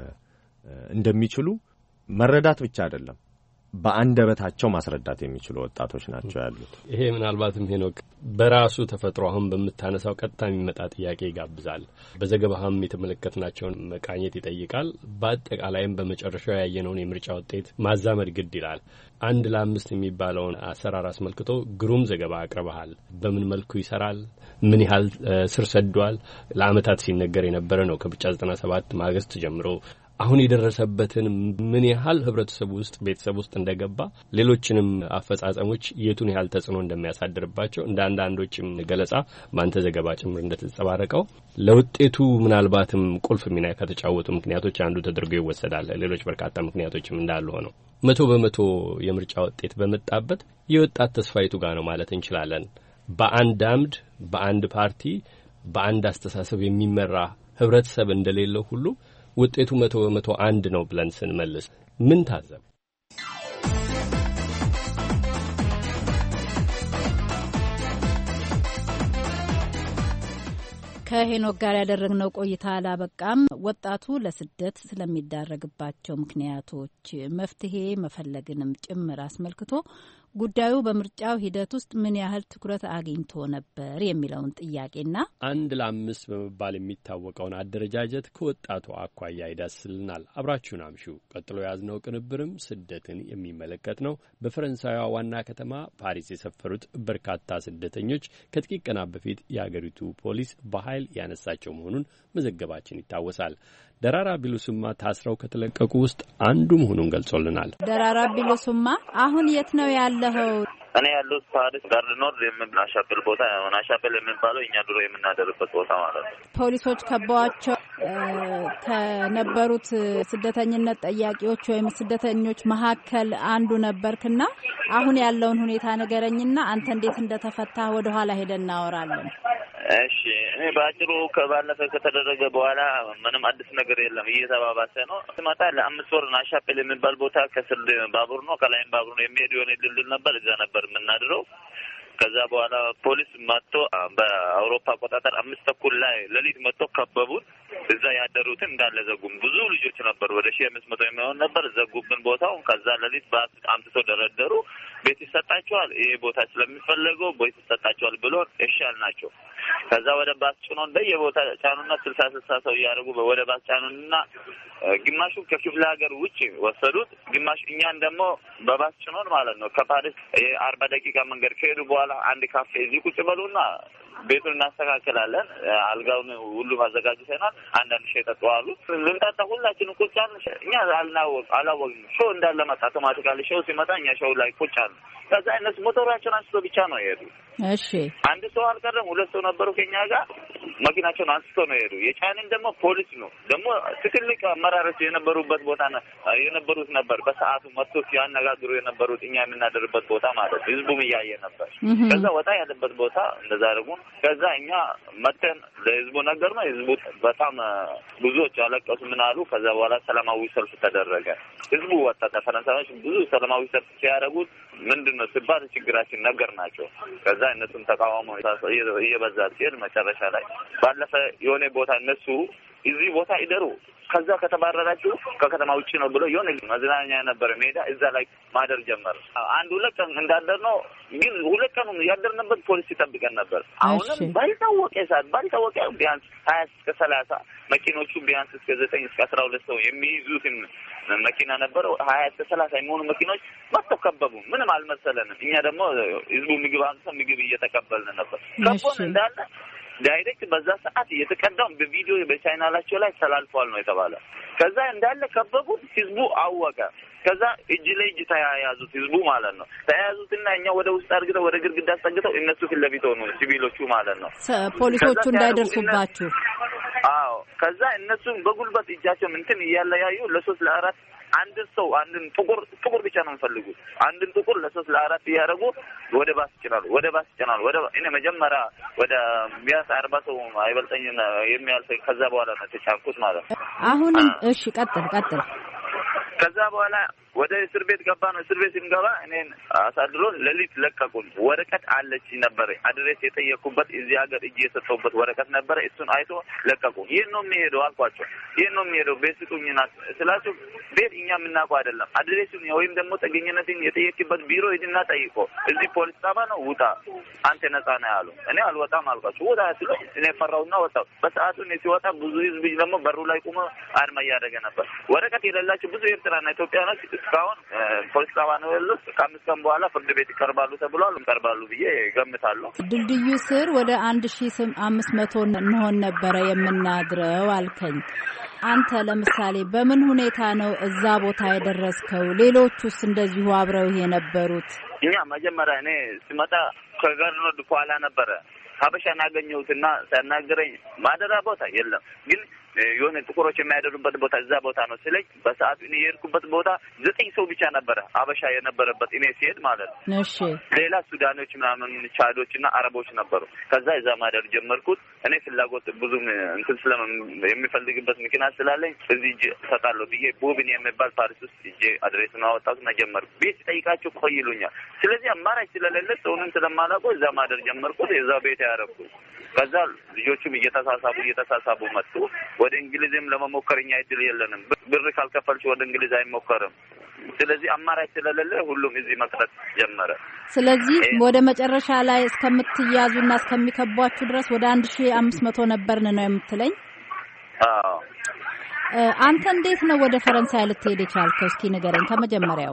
እንደሚችሉ መረዳት ብቻ አይደለም፣ በአንደበታቸው ማስረዳት የሚችሉ ወጣቶች ናቸው ያሉት። ይሄ ምናልባትም ሄኖክ በራሱ ተፈጥሮ አሁን በመታነሳው ቀጥታ የሚመጣ ጥያቄ ይጋብዛል። በዘገባህም የተመለከትናቸውን መቃኘት ይጠይቃል። በአጠቃላይም በመጨረሻው ያየነውን የምርጫ ውጤት ማዛመድ ግድ ይላል። አንድ ለአምስት የሚባለውን አሰራር አስመልክቶ ግሩም ዘገባ አቅርበሃል። በምን መልኩ ይሰራል? ምን ያህል ስር ሰዷል? ለአመታት ሲነገር የነበረ ነው ከምርጫ ዘጠና ሰባት ማግስት ጀምሮ አሁን የደረሰበትን ምን ያህል ህብረተሰብ ውስጥ ቤተሰብ ውስጥ እንደገባ ሌሎችንም አፈጻጸሞች የቱን ያህል ተጽዕኖ እንደሚያሳድርባቸው እንደ አንዳንዶችም ገለጻ በአንተ ዘገባ ጭምር እንደተጸባረቀው ለውጤቱ ምናልባትም ቁልፍ ሚና ከተጫወቱ ምክንያቶች አንዱ ተደርጎ ይወሰዳል። ሌሎች በርካታ ምክንያቶችም እንዳሉ ሆነው መቶ በመቶ የምርጫ ውጤት በመጣበት የወጣት ተስፋይቱ ጋር ነው ማለት እንችላለን። በአንድ አምድ፣ በአንድ ፓርቲ፣ በአንድ አስተሳሰብ የሚመራ ህብረተሰብ እንደሌለው ሁሉ ውጤቱ መቶ በመቶ አንድ ነው ብለን ስንመልስ ምን ታዘብ? ከሄኖክ ጋር ያደረግነው ቆይታ አላበቃም። ወጣቱ ለስደት ስለሚዳረግባቸው ምክንያቶች መፍትሄ መፈለግንም ጭምር አስመልክቶ ጉዳዩ በምርጫው ሂደት ውስጥ ምን ያህል ትኩረት አግኝቶ ነበር የሚለውን ጥያቄና አንድ ለአምስት በመባል የሚታወቀውን አደረጃጀት ከወጣቱ አኳያ ይዳስልናል። አብራችሁን አምሹ። ቀጥሎ ያዝነው ቅንብርም ስደትን የሚመለከት ነው። በፈረንሳይዋ ዋና ከተማ ፓሪስ የሰፈሩት በርካታ ስደተኞች ከጥቂት ቀናት በፊት የአገሪቱ ፖሊስ በኃይል ያነሳቸው መሆኑን መዘገባችን ይታወሳል። ደራራ ቢሉስማ ታስረው ከተለቀቁ ውስጥ አንዱ መሆኑን ገልጾልናል። ደራራ ቢሉስማ አሁን የት ነው ያለኸው? እኔ ያለው ፓሪስ ጋርድ ኖርድ የምናሻፈል ቦታ ነው። ናሻፈል የሚባለው እኛ ድሮ የምናደርበት ቦታ ማለት ነው። ፖሊሶች ከበዋቸው ከነበሩት ስደተኝነት ጠያቂዎች ወይም ስደተኞች መካከል አንዱ ነበርክና አሁን ያለውን ሁኔታ ነገረኝና አንተ እንዴት እንደተፈታ ወደ ኋላ ሄደን እናወራለን። እሺ እኔ ባጭሩ ከባለፈ ከተደረገ በኋላ ምንም አዲስ ነገር የለም፣ እየተባባሰ ነው። ስመጣ ለአምስት ወር ናሻፈል የሚባል ቦታ ከስር ባቡር ነው ከላይም ባቡር ነው የሚሄድ የሆነ ድልድል ነበር፣ እዛ ነበር የምናድረው። ከዛ በኋላ ፖሊስ መጥቶ በአውሮፓ አቆጣጠር አምስት ተኩል ላይ ሌሊት መጥቶ ከበቡን። እዛ ያደሩትን እንዳለ ዘጉም። ብዙ ልጆች ነበሩ፣ ወደ ሺህ አምስት መቶ የሚሆን ነበር። ዘጉብን ቦታውን። ከዛ ሌሊት ባስ አምጥተው ደረደሩ። ቤት ይሰጣቸዋል፣ ይሄ ቦታ ስለሚፈለገው ቤት ይሰጣቸዋል ብሎ እሺ አልናቸው። ከዛ ወደ ባስ ጭኖ በየቦታ ጫኑና ስልሳ ስልሳ ሰው እያደረጉ ወደ ባስ ጫኑና ግማሹ ከክፍለ ሀገር ውጭ ወሰዱት። ግማሽ እኛን ደግሞ በባስ ጭኖን ማለት ነው ከፓሪስ የአርባ ደቂቃ መንገድ ከሄዱ በኋላ አንድ ካፌ እዚህ ቁጭ በሉና ቤቱን እናስተካክላለን፣ አልጋውን ሁሉ ማዘጋጅተናል፣ አንዳንድ ሻይ ጠጡ አሉ። ልንጠጣ ሁላችንም ቁጭ አልን። እኛ አልናወቅ አላወቅንም። ሾው እንዳለ መጣ። አውቶማቲካሊ ሾው ሲመጣ እኛ ሾው ላይ ቁጭ አልን። ከዛ እነሱ ሞተራቸውን አንስቶ ብቻ ነው የሄዱ። እሺ አንድ ሰው አልቀረም፣ ሁለት ሰው ነበሩ ከኛ ጋር። መኪናቸውን አንስቶ ነው የሄዱ። የጫንን ደግሞ ፖሊስ ነው ደግሞ ትልቅ አመራሮች የነበሩበት ቦታ ነው የነበሩት ነበር። በሰዓቱ መጥቶ ሲያነጋግሩ የነበሩት እኛ የምናደርበት ቦታ ማለት ህዝቡም እያየ ነበር። ከዛ ወጣ ያለበት ቦታ እንደዛ አድርጉን። ከዛ እኛ መተን ለህዝቡ ነገር ነው። ህዝቡ በጣም ብዙዎች አለቀሱ፣ ምን አሉ። ከዛ በኋላ ሰላማዊ ሰልፍ ተደረገ። ህዝቡ ወጣ። ፈረንሳዮች ብዙ ሰላማዊ ሰልፍ ሲያደርጉት ምንድነው ሲባል ችግራችን ነገር ናቸው። ከዛ እነሱም ተቃውሞ እየበዛ ሲሄድ መጨረሻ ላይ ባለፈ የሆነ ቦታ እነሱ እዚህ ቦታ ይደሩ ከዛ ከተባረራችሁ ከከተማ ውጪ ነው ብሎ የሆነ መዝናኛ የነበረ ሜዳ እዛ ላይ ማደር ጀመረ። አንድ ሁለት ቀን እንዳደር ነው። ግን ሁለት ቀን ያደርንበት ፖሊስ ይጠብቀን ነበር። አሁንም ባልታወቀ ሰዓት ባልታወቀ ቢያንስ ሀያ እስከ ሰላሳ መኪኖቹ ቢያንስ እስከ ዘጠኝ እስከ አስራ ሁለት ሰው የሚይዙትን መኪና ነበረው። ሀያ እስከ ሰላሳ የሚሆኑ መኪኖች መጥተው ከበቡ። ምንም አልመሰለንም። እኛ ደግሞ ህዝቡ ምግብ አንተ ምግብ እየተቀበልን ነበር። ከቦን እንዳለ ዳይሬክት በዛ ሰዓት እየተቀዳው በቪዲዮ በቻናላቸው ላይ ተላልፏል ነው የተባለ። ከዛ እንዳለ ከበቡት። ህዝቡ አወቀ። ከዛ እጅ ለእጅ ተያያዙት ህዝቡ ማለት ነው። ተያያዙትና እኛ ወደ ውስጥ አድርገው ወደ ግድግዳ አስጠግተው እነሱ ፊት ለፊት ሆኑ ሲቪሎቹ ማለት ነው፣ ፖሊሶቹ እንዳይደርሱባችሁ። አዎ ከዛ እነሱ በጉልበት እጃቸው እንትን እያለያዩ ለሶስት ለአራት አንድ ሰው አንድን ጥቁር ጥቁር ብቻ ነው የሚፈልጉት። አንድን ጥቁር ለሶስት ለአራት እያደረጉ ወደ ባስ ይጭናሉ ወደ ባስ ይጭናሉ ወደ እኔ መጀመሪያ ወደ ቢያንስ አርባ ሰው አይበልጠኝና የሚያልፍ ከዛ በኋላ ነው ተጫንኩት ማለት ነው። አሁንም እሺ ቀጥል ቀጥል። ከዛ በኋላ ወደ እስር ቤት ገባ ነው። እስር ቤት ስንገባ እኔን አሳድሮን ሌሊት ለቀቁን። ወረቀት አለች ነበር አድሬስ የጠየቁበት እዚህ ሀገር እጅ የሰጠውበት ወረቀት ነበር። እሱን አይቶ ለቀቁ። ይሄን ነው የሚሄደው አልኳቸው። ይሄን ነው የሚሄደው ቤት ስጡኝና ስላችሁ ቤት እኛ የምናውቀው አይደለም። አድሬሱን ወይም ደግሞ ጥገኝነትን የጠየቅበት ቢሮ ሂድና ጠይቆ እዚህ ፖሊስ ጣባ ነው ውጣ አንተ ነፃ ነህ ያሉ። እኔ አልወጣም አልኳቸው። ወጣ ሲሉ እኔ ፈራውና ወጣው። በሰዓቱ እኔ ሲወጣ ብዙ ህዝብ ደግሞ በሩ ላይ ቆሞ አድማ እያደረገ ነበር። ወረቀት የሌላቸው ብዙ ኤርትራና ኢትዮጵያኖች እስካሁን ፖሊስ ጣባ ነው ያሉት። ከአምስት ቀን በኋላ ፍርድ ቤት ይቀርባሉ ተብሏል። ይቀርባሉ ብዬ ገምታለሁ። ድልድዩ ስር ወደ አንድ ሺህ አምስት መቶ እንሆን ነበረ የምናድረው አልከኝ። አንተ ለምሳሌ በምን ሁኔታ ነው እዛ ቦታ የደረስከው? ሌሎቹስ እንደዚሁ አብረው የነበሩት? እኛ መጀመሪያ እኔ ስመጣ ከጋርኖድ ኋላ ነበረ ሀበሻን አገኘሁትና ሳናገረኝ ማደሪያ ቦታ የለም ግን የሆነ ጥቁሮች የሚያደሩበት ቦታ እዛ ቦታ ነው ስለኝ በሰዓቱ እኔ የሄድኩበት ቦታ ዘጠኝ ሰው ብቻ ነበረ ሀበሻ የነበረበት እኔ ሲሄድ ማለት ነው። እሺ ሌላ ሱዳኖች ምናምን ቻዶችና አረቦች ነበሩ። ከዛ እዛ ማደር ጀመርኩት። እኔ ፍላጎት ብዙም እንትን ስለም የሚፈልግበት ምክንያት ስላለኝ እዚህ እጄ እሰጣለሁ ብዬ ቦብን የሚባል ፓሪስ ውስጥ እጄ አድሬሱን አወጣሁትና ጀመርኩ። ቤት ጠይቃቸው ቆይሉኛል። ስለዚህ አማራጭ ስለሌለ ሰውንም ስለማላውቀው እዛ ማደር ጀመርኩት። እዛ ቤት ያረኩት። ከዛ ልጆቹም እየተሳሳቡ እየተሳሳቡ መጡ። ወደ እንግሊዝም ለመሞከር እኛ እድል የለንም። ብር ካልከፈልሽ ወደ እንግሊዝ አይሞከርም። ስለዚህ አማራጭ ስለሌለ ሁሉም እዚህ መቅረት ጀመረ። ስለዚህ ወደ መጨረሻ ላይ እስከምትያዙና እስከሚከቧችሁ ድረስ ወደ አንድ ሺህ አምስት መቶ ነበርን ነው የምትለኝ? አዎ። አንተ እንዴት ነው ወደ ፈረንሳይ ልትሄድ የቻልከው? እስኪ ንገረኝ ከመጀመሪያው።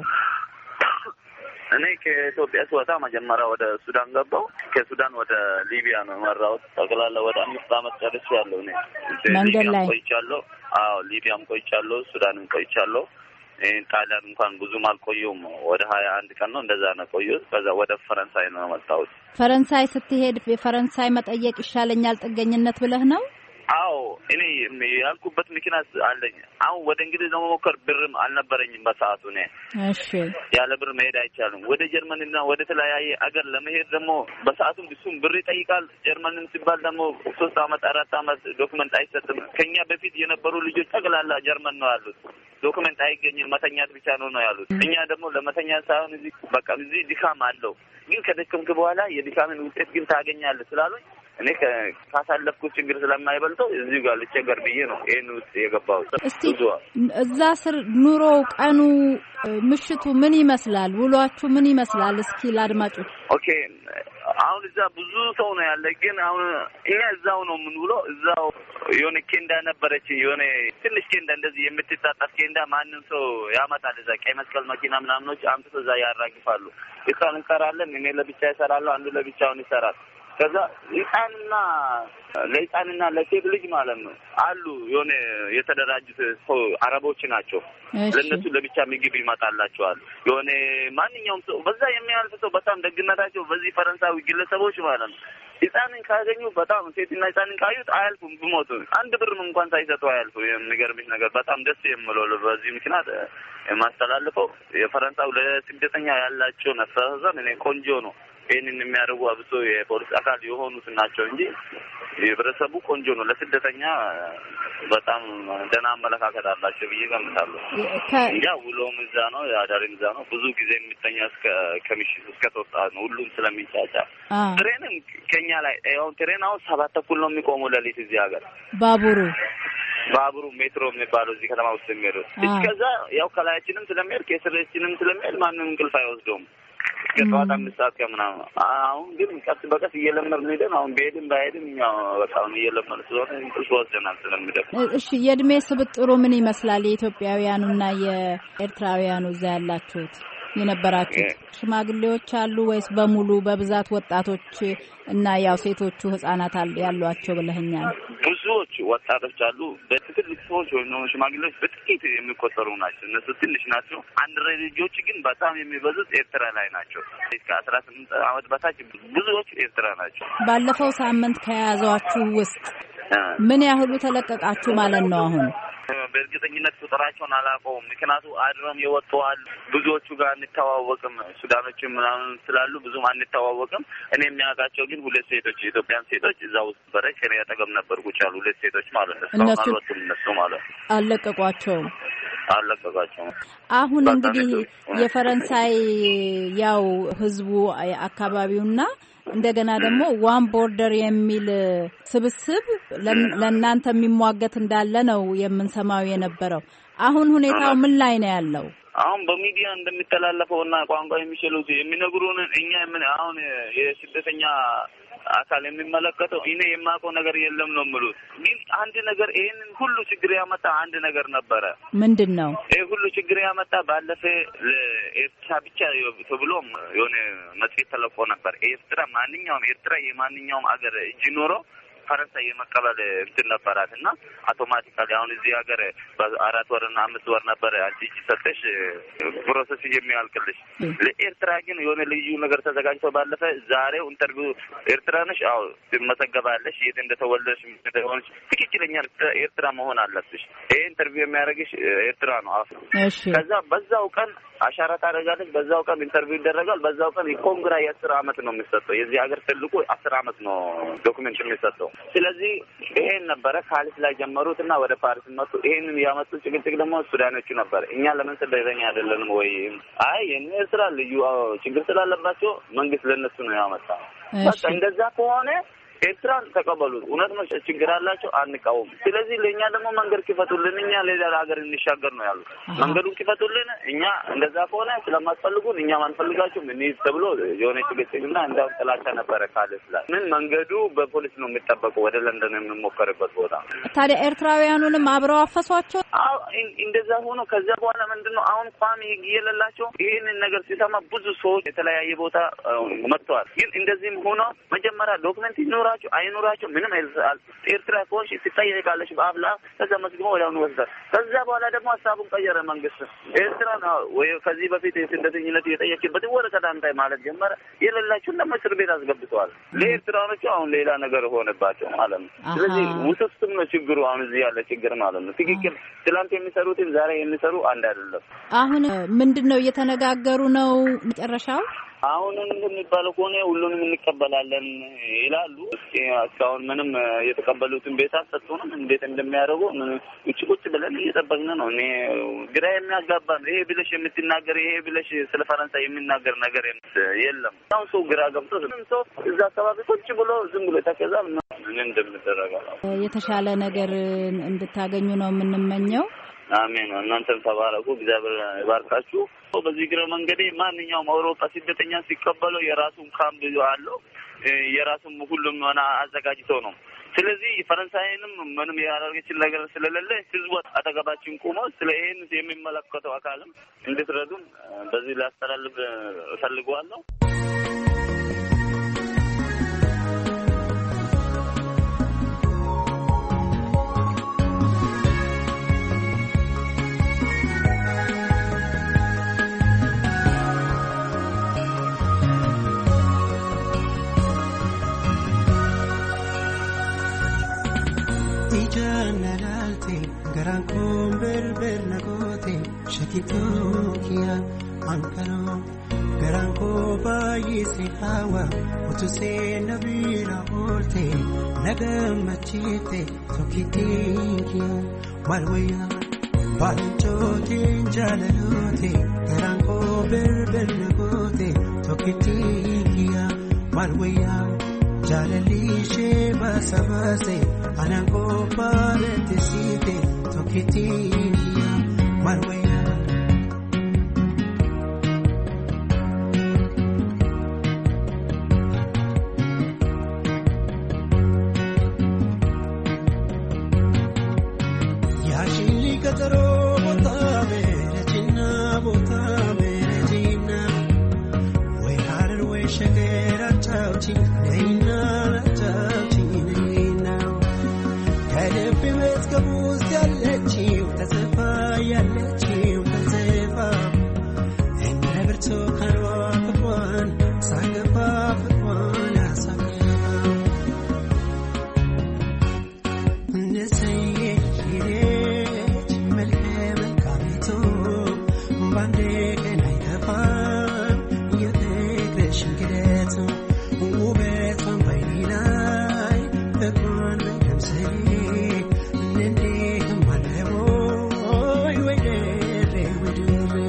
እኔ ከኢትዮጵያ ስወጣ መጀመሪያ ወደ ሱዳን ገባው። ከሱዳን ወደ ሊቢያ ነው መራው። ጠቅላላ ወደ አምስት አመት ጨርሻለሁ። እኔ መንገድ ላይ ቆይቻለሁ። አዎ ሊቢያም ቆይቻለሁ፣ ሱዳንም ቆይቻለሁ። ጣሊያን እንኳን ብዙም አልቆየሁም ወደ ሀያ አንድ ቀን ነው እንደዛ ነው ቆየሁት ከዛ ወደ ፈረንሳይ ነው መጣሁት ፈረንሳይ ስትሄድ የፈረንሳይ መጠየቅ ይሻለኛል ጥገኝነት ብለህ ነው አው እኔ ያልኩበት ምክንያት አለኝ አው ወደ እንግሊዝ ለመሞከር ብርም አልነበረኝም በሰዓቱ ነው እሺ ያለ ብር መሄድ አይቻልም ወደ ጀርመንና ወደ ተለያየ አገር ለመሄድ ደግሞ በሰዓቱ ብዙም ብር ይጠይቃል ጀርመንን ሲባል ደግሞ ሶስት አመት አራት አመት ዶክመንት አይሰጥም ከኛ በፊት የነበሩ ልጆች ጠቅላላ ጀርመን ነው ያሉት ዶክመንት አይገኝም መተኛት ብቻ ነው ነው ያሉት እኛ ደግሞ ለመተኛት ሳይሆን እዚህ በቃ እዚህ ድካም አለው ግን ከደከምክ በኋላ የድካምን ውጤት ግን ታገኛለህ ስላሉኝ እኔ ካሳለፍኩት ችግር ስለማይበልጠው እዚህ ጋር ልቸገር ብዬ ነው ይሄን ውስጥ የገባው እስቲ እዛ ስር ኑሮ ቀኑ ምሽቱ ምን ይመስላል ውሏችሁ ምን ይመስላል እስኪ ላድማጮች ኦኬ አሁን እዛ ብዙ ሰው ነው ያለ ግን አሁን እኛ እዛው ነው የምንውለው እዛው የሆነ ኬንዳ ነበረች የሆነ ትንሽ ኬንዳ እንደዚህ የምትታጠፍ ኬንዳ ማንንም ሰው ያመጣል እዛ ቀይ መስቀል መኪና ምናምኖች አምጥተው እዛ ያራግፋሉ እዛን እንሰራለን እኔ ለብቻ ይሰራሉ አንዱ ለብቻውን ይሰራል ከዛ ህፃንና ለህፃንና ለሴት ልጅ ማለት ነው አሉ የሆነ የተደራጁት ሰው አረቦች ናቸው ለነሱ ለብቻ ምግብ ይመጣላቸዋል የሆነ ማንኛውም ሰው በዛ የሚያልፍ ሰው በጣም ደግነታቸው በዚህ ፈረንሳዊ ግለሰቦች ማለት ነው ህፃንን ካገኙ በጣም ሴትና ህፃንን ካዩት አያልፉም ብሞቱ አንድ ብርም እንኳን ሳይሰጡ አያልፉ የሚገርምሽ ነገር በጣም ደስ የሚለው በዚህ ምክንያት የማስተላልፈው የፈረንሳው ለስደተኛ ያላቸው አስተሳሰብ እኔ ቆንጆ ነው ይሄንን የሚያደርጉ አብሶ የፖሊስ አካል የሆኑት ናቸው እንጂ የህብረተሰቡ ቆንጆ ነው ለስደተኛ በጣም ደህና አመለካከት አላቸው ብዬ ገምታለሁ ያ ውሎም እዛ ነው ያዳሪም እዛ ነው ብዙ ጊዜ የሚተኛ እስከ ከምሽቱ እስከ ሶስት ሰዓት ነው ሁሉም ስለሚጫጫ ትሬንም ከኛ ላይ ያው ትሬን አሁን ሰባት ተኩል ነው የሚቆመው ለሊት እዚህ ሀገር ባቡሩ ባቡሩ ሜትሮ የሚባለው እዚህ ከተማ ውስጥ የሚሄደው እስከዛ ያው ከላያችንም ስለሚሄድ ከስራችንም ስለሚሄድ ማንንም እንቅልፍ አይወስደውም ከጠዋት አምስት ሰዓት ከምናምን አሁን ግን ቀስ በቀስ እየለመድን ሄደን አሁን በሄድን ባይሄድን ያው በጣም እየለመድን ስለሆነ እንቅልፍ ወስደናል ስለሚደርስ እሺ የእድሜ ስብጥሩ ምን ይመስላል የኢትዮጵያውያኑና የኤርትራውያኑ እዛ ያላችሁት የነበራችሁት ሽማግሌዎች አሉ ወይስ በሙሉ በብዛት ወጣቶች እና ያው ሴቶቹ ህፃናት ያሏቸው ብለህኛል ብዙዎች ወጣቶች አሉ በትልቅ ሰዎች ወይ ነው ሽማግሌዎች በጥቂት የሚቆጠሩ ናቸው እነሱ ትንሽ ናቸው አንድ ልጆች ግን በጣም የሚበዙት ኤርትራ ላይ ናቸው እስከ አስራ ስምንት አመት በታች ብዙዎች ኤርትራ ናቸው ባለፈው ሳምንት ከያዟችሁ ውስጥ ምን ያህሉ ተለቀቃችሁ ማለት ነው አሁን በእርግጠኝነት ቁጥራቸውን አላውቀውም ምክንያቱ አድሮም ይወጣዋል ብዙዎቹ ጋር እንተዋወቅም ሱዳኖችም ምናምን ስላሉ ብዙም አንተዋወቅም እኔ የሚያውቃቸው ግን ሁለት ሴቶች ኢትዮጵያን ሴቶች እዛው ውስጥ በረክ እኔ ያጠገብ ነበር ቁጭ ያሉ ሁለት ሴቶች ማለት ነው እነሱ እነሱ ማለት አለቀቋቸውም አለቀቋቸው አሁን እንግዲህ የፈረንሳይ ያው ህዝቡ አካባቢውና እንደገና ደግሞ ዋን ቦርደር የሚል ስብስብ ለእናንተ የሚሟገት እንዳለ ነው የምንሰማው የነበረው አሁን ሁኔታው ምን ላይ ነው ያለው አሁን በሚዲያ እንደሚተላለፈውና ቋንቋ የሚችሉት የሚነግሩን እኛ ምን አሁን የስደተኛ አካል የሚመለከተው እኔ የማውቀው ነገር የለም ነው የሚሉት ግን አንድ ነገር ይሄንን ሁሉ ችግር ያመጣ አንድ ነገር ነበረ ምንድነው ይሄ ሁሉ ችግር ያመጣ ባለፈ ለኤርትራ ብቻ ተብሎ የሆነ መጽሔት ተለቆ ነበር ኤርትራ ማንኛውም ኤርትራ የማንኛውም አገር እጅ ኖሮ ፈረንሳይ የመቀበል እንትን ነበራትና አውቶማቲካሊ አሁን እዚህ ሀገር በአራት ወርና አምስት ወር ነበር አንቺ ሰጥተሽ ፕሮሰስ የሚያልቅልሽ ለኤርትራ ግን የሆነ ልዩ ነገር ተዘጋጅቶ ባለፈ ዛሬው ኢንተርቪው ኤርትራ ነሽ አዎ ትመዘገባለሽ የት እንደተወለድሽ እንደሆነሽ ትክክለኛ ኤርትራ መሆን አለብሽ ይሄ ኢንተርቪው የሚያደርግሽ ኤርትራ ነው አፍ እሺ ከዛ በዛው ቀን አሻራ ታደርጋለሽ በዛው ቀን ኢንተርቪው ይደረጋል በዛው ቀን የኮንግራ የአስር አመት ነው የሚሰጠው የዚህ ሀገር ትልቁ አስር አመት ነው ዶክመንት የሚሰጠው ስለዚህ ይሄን ነበረ ካሊስ ላይ ጀመሩትና ወደ ፓሪስ መጡ ይሄንን ያመጡ ጭቅጭቅ ደግሞ ሱዳኖቹ ነበር እኛ ለምን ስደተኛ አይደለንም ወይ አይ የኔ ስራ ልዩ ችግር ስላለባቸው መንግስት ለነሱ ነው ያመጣ በቃ እንደዛ ከሆነ ኤርትራን ተቀበሉት እውነት ነው ችግር አላቸው አንቃወም ስለዚህ ለኛ ደግሞ መንገድ ክፈቱልን እኛ ሌላ ሀገር እንሻገር ነው ያሉት መንገዱን ክፈቱልን እኛ እንደዛ ከሆነ ስለማትፈልጉን እኛ ማንፈልጋችሁ ምን ተብሎ የሆነ ችግርና እንዳው ጥላቻ ነበረ ካለስ ላይ ምን መንገዱ በፖሊስ ነው የሚጠበቀው ወደ ለንደን የሚሞከርበት ቦታ ታዲያ ኤርትራውያኑንም አብረው አፈሷቸው አው እንደዛ ሆኖ ከዛ በኋላ ምንድነው አሁን ቋሚ ህግ የሌላቸው ይሄንን ነገር ሲሰማ ብዙ ሰዎች የተለያየ ቦታ መጥተዋል ግን እንደዚህም ሆኖ መጀመሪያ ዶክመንት ይኖራል ይኑራችሁ አይኑራችሁ ምንም አይልሳል ኤርትራ ኮንሽ ሲጠየቃለሽ በአብላ ተዘመስግሞ ወዲያውኑ ወስዷል። ከዛ በኋላ ደግሞ ሀሳቡን ቀየረ መንግስት። ኤርትራ ነው ወይ ከዚህ በፊት ስደተኝነት የጠየቅበት ወረቀት አንታይ ማለት ጀመረ። የሌላችሁን ደግሞ እስር ቤት አስገብተዋል። ለኤርትራኖቹ አሁን ሌላ ነገር ሆነባቸው ማለት ነው። ስለዚህ ውስብስብ ነው ችግሩ አሁን እዚህ ያለ ችግር ማለት ነው። ትክክል ትላንት የሚሰሩትን ዛሬ የሚሰሩ አንድ አይደለም። አሁን ምንድነው እየተነጋገሩ ነው መጨረሻው? አሁን እንደሚባለው ከሆነ ሁሉንም እንቀበላለን ይላሉ። እስካሁን ምንም የተቀበሉትን ቤት አልሰጡንም። እንዴት እንደሚያደርጉ ውጭ ቁጭ ብለን እየጠበቅን ነው። እኔ ግራ የሚያጋባ ነው። ይሄ ብለሽ የምትናገር ይሄ ብለሽ ስለ ፈረንሳይ የሚናገር ነገር የለም። አሁን ሰው ግራ ገብቶ ዝም ሰው እዛ አካባቢ ቁጭ ብሎ ዝም ብሎ ተከዛ ምን እንደምትደረገው የተሻለ ነገር እንድታገኙ ነው የምንመኘው። አሜን። እናንተም ተባረኩ፣ እግዚአብሔር ይባርካችሁ። በዚህ ግረ መንገዴ ማንኛውም አውሮፓ ስደተኛ ሲቀበለው የራሱን ካምፕ አለው የራሱን ሁሉም ሆነ አዘጋጅቶ ነው። ስለዚህ ፈረንሳይንም ምንም ያደረገችን ነገር ስለሌለ ህዝቡ አጠገባችን ቆሞ ስለ ይሄን የሚመለከተው አካልም እንድትረዱን በዚህ ላስተላልፍ እፈልጋለሁ። Garanko berber nagote shakitokia ankano garanko bayi se hawa utuse nabila orte nagamachite tokitikia malwaya bancho tinjalalote garanko berber nagote tokitikia malwaya jalali sheba sabase anango parete site tokitikia malwaya yashili kataro botame rechina botame rechina we harer we shagera chauchi neina chauchi neina kalebi met kabus yallechiu tasefa yallechiu tasefa enneberto kanwa fatwan sagafa fatwan asagafa neseye kirech melhem kamito bande kenaifa yetegre shingreto ubet bainai tekon bekemseli nende malevo wede wede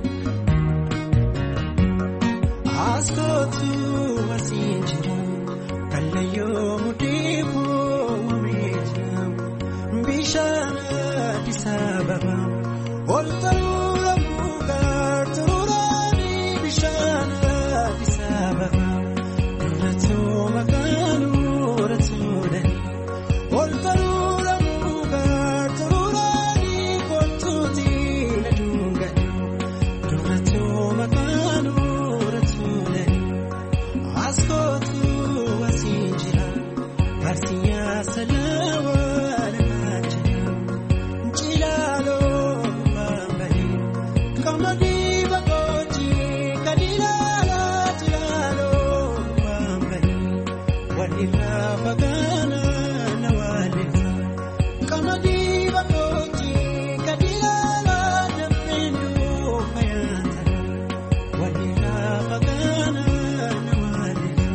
asko tu asinjira kallayo mudibu amejam bishana disababa oltarura bugar turani bishana disababa ratu maganu ratule oltarura bugar turani kotuti nadunga ratu maganu ratule asko tu asinjira garcia salawa alajam jilalo bambali kamadi bagoji kadilala jilalo bambali wadila bagana nawalisa kamadi bagoji kadilala dapindu mayanta wadila bagana nawalisa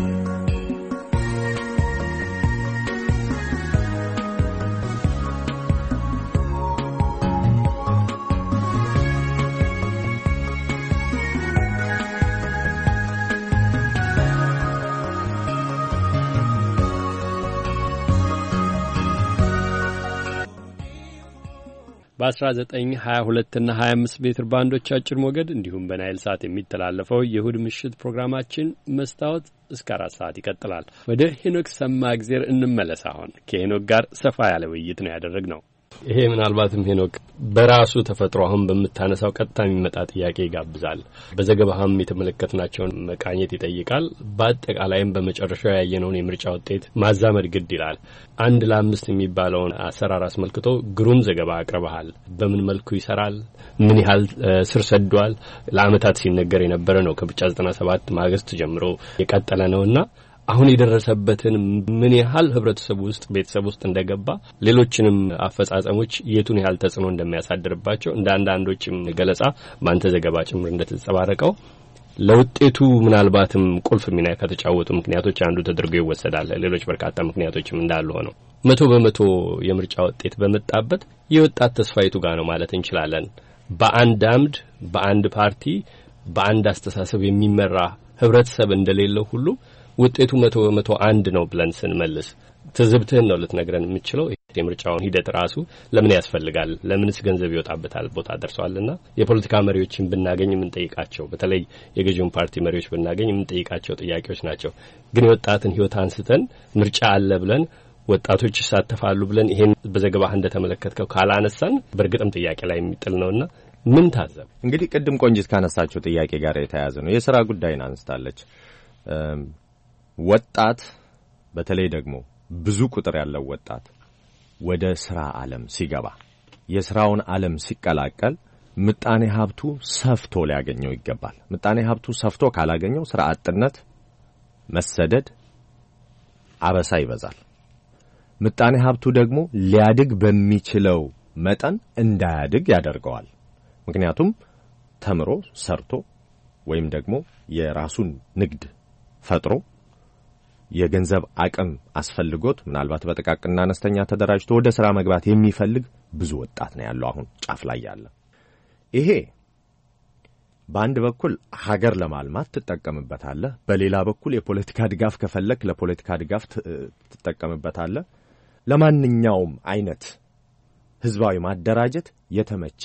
በአስራ ዘጠኝ ሀያ ሁለት እና ሀያ አምስት ሜትር ባንዶች አጭር ሞገድ እንዲሁም በናይል ሳት የሚተላለፈው የእሁድ ምሽት ፕሮግራማችን መስታወት እስከ አራት ሰዓት ይቀጥላል። ወደ ሄኖክ ሰማእግዜር እንመለስ። አሁን ከሄኖክ ጋር ሰፋ ያለ ውይይት ነው ያደረግነው። ይሄ ምናልባትም ሄኖክ በራሱ ተፈጥሮ አሁን በመታነሳው ቀጥታ የሚመጣ ጥያቄ ይጋብዛል። በዘገባህም የተመለከትናቸውን መቃኘት ይጠይቃል። በአጠቃላይም በመጨረሻው ያየነውን የምርጫ ውጤት ማዛመድ ግድ ይላል። አንድ ለአምስት የሚባለውን አሰራር አስመልክቶ ግሩም ዘገባ አቅርበሃል። በምን መልኩ ይሰራል? ምን ያህል ስር ሰዷል? ለአመታት ሲነገር የነበረ ነው። ከምርጫ ዘጠና ሰባት ማግስት ጀምሮ የቀጠለ ነውና አሁን የደረሰበትን ምን ያህል ህብረተሰብ ውስጥ ቤተሰብ ውስጥ እንደገባ ሌሎችንም አፈጻጸሞች የቱን ያህል ተጽዕኖ እንደሚያሳድርባቸው እንደ አንዳንዶችም ገለጻ በአንተ ዘገባ ጭምር እንደተጸባረቀው ለውጤቱ ምናልባትም ቁልፍ ሚና ከተጫወቱ ምክንያቶች አንዱ ተደርጎ ይወሰዳል። ሌሎች በርካታ ምክንያቶችም እንዳሉ ሆነው መቶ በመቶ የምርጫ ውጤት በመጣበት የወጣት ተስፋይቱ ጋር ነው ማለት እንችላለን። በአንድ አምድ፣ በአንድ ፓርቲ፣ በአንድ አስተሳሰብ የሚመራ ህብረተሰብ እንደሌለው ሁሉ ውጤቱ መቶ በመቶ አንድ ነው ብለን ስንመልስ ትዝብትህን ነው ልትነግረን የምትችለው። የምርጫውን ሂደት ራሱ ለምን ያስፈልጋል? ለምንስ ገንዘብ ይወጣበታል? ቦታ ደርሷልና የፖለቲካ መሪዎችን ብናገኝ የምንጠይቃቸው በተለይ የገዢውን ፓርቲ መሪዎች ብናገኝ የምንጠይቃቸው ጥያቄዎች ናቸው። ግን የወጣትን ህይወት አንስተን ምርጫ አለ ብለን ወጣቶች ይሳተፋሉ ብለን ይሄን በዘገባህ እንደተመለከትከው ካላነሳን በእርግጥም ጥያቄ ላይ የሚጥል ነውና ምን ታዘብ? እንግዲህ ቅድም ቆንጂት ካነሳቸው ጥያቄ ጋር የተያያዘ ነው። የሥራ ጉዳይን አንስታለች። ወጣት በተለይ ደግሞ ብዙ ቁጥር ያለው ወጣት ወደ ሥራ ዓለም ሲገባ የሥራውን ዓለም ሲቀላቀል ምጣኔ ሀብቱ ሰፍቶ ሊያገኘው ይገባል። ምጣኔ ሀብቱ ሰፍቶ ካላገኘው ሥራ አጥነት፣ መሰደድ፣ አበሳ ይበዛል። ምጣኔ ሀብቱ ደግሞ ሊያድግ በሚችለው መጠን እንዳያድግ ያደርገዋል። ምክንያቱም ተምሮ ሰርቶ ወይም ደግሞ የራሱን ንግድ ፈጥሮ የገንዘብ አቅም አስፈልጎት ምናልባት በጥቃቅንና አነስተኛ ተደራጅቶ ወደ ሥራ መግባት የሚፈልግ ብዙ ወጣት ነው ያለው አሁን ጫፍ ላይ ያለ። ይሄ በአንድ በኩል ሀገር ለማልማት ትጠቀምበታለህ፣ በሌላ በኩል የፖለቲካ ድጋፍ ከፈለክ ለፖለቲካ ድጋፍ ትጠቀምበታለህ። ለማንኛውም አይነት ህዝባዊ ማደራጀት የተመቸ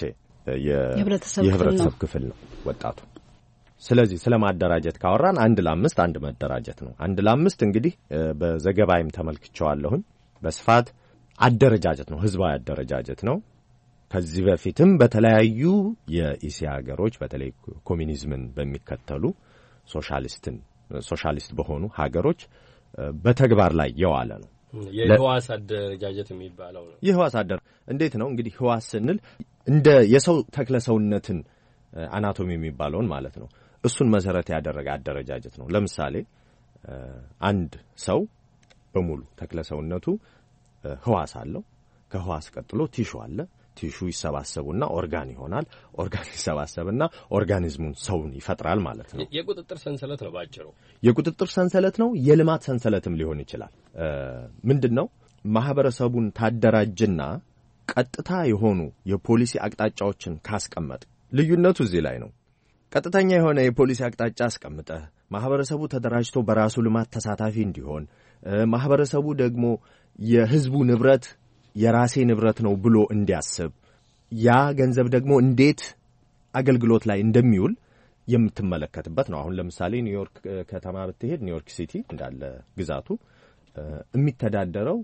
የህብረተሰብ ክፍል ነው ወጣቱ። ስለዚህ ስለ ማደራጀት ካወራን አንድ ለአምስት አንድ መደራጀት ነው። አንድ ለአምስት እንግዲህ በዘገባይም ተመልክቻለሁኝ በስፋት አደረጃጀት ነው፣ ህዝባዊ አደረጃጀት ነው። ከዚህ በፊትም በተለያዩ የኢሲያ ሀገሮች በተለይ ኮሚኒዝምን በሚከተሉ ሶሻሊስትን ሶሻሊስት በሆኑ ሀገሮች በተግባር ላይ የዋለ ነው። የህዋስ አደረጃጀት የሚባለው ነው። የህዋስ አደረ እንዴት ነው እንግዲህ ህዋስ ስንል እንደ የሰው ተክለ ሰውነትን አናቶሚ የሚባለውን ማለት ነው። እሱን መሰረት ያደረገ አደረጃጀት ነው። ለምሳሌ አንድ ሰው በሙሉ ተክለ ሰውነቱ ህዋስ አለው። ከህዋስ ቀጥሎ ቲሹ አለ። ቲሹ ይሰባሰቡና ኦርጋን ይሆናል። ኦርጋን ይሰባሰብና ኦርጋኒዝሙን ሰውን ይፈጥራል ማለት ነው። የቁጥጥር ሰንሰለት ነው ባጭሩ። የቁጥጥር ሰንሰለት ነው። የልማት ሰንሰለትም ሊሆን ይችላል። ምንድነው? ማህበረሰቡን ታደራጅና ቀጥታ የሆኑ የፖሊሲ አቅጣጫዎችን ካስቀመጥ ልዩነቱ እዚህ ላይ ነው። ቀጥተኛ የሆነ የፖሊሲ አቅጣጫ አስቀምጠህ ማህበረሰቡ ተደራጅቶ በራሱ ልማት ተሳታፊ እንዲሆን ማህበረሰቡ ደግሞ የህዝቡ ንብረት የራሴ ንብረት ነው ብሎ እንዲያስብ ያ ገንዘብ ደግሞ እንዴት አገልግሎት ላይ እንደሚውል የምትመለከትበት ነው። አሁን ለምሳሌ ኒውዮርክ ከተማ ብትሄድ ኒውዮርክ ሲቲ እንዳለ ግዛቱ የሚተዳደረው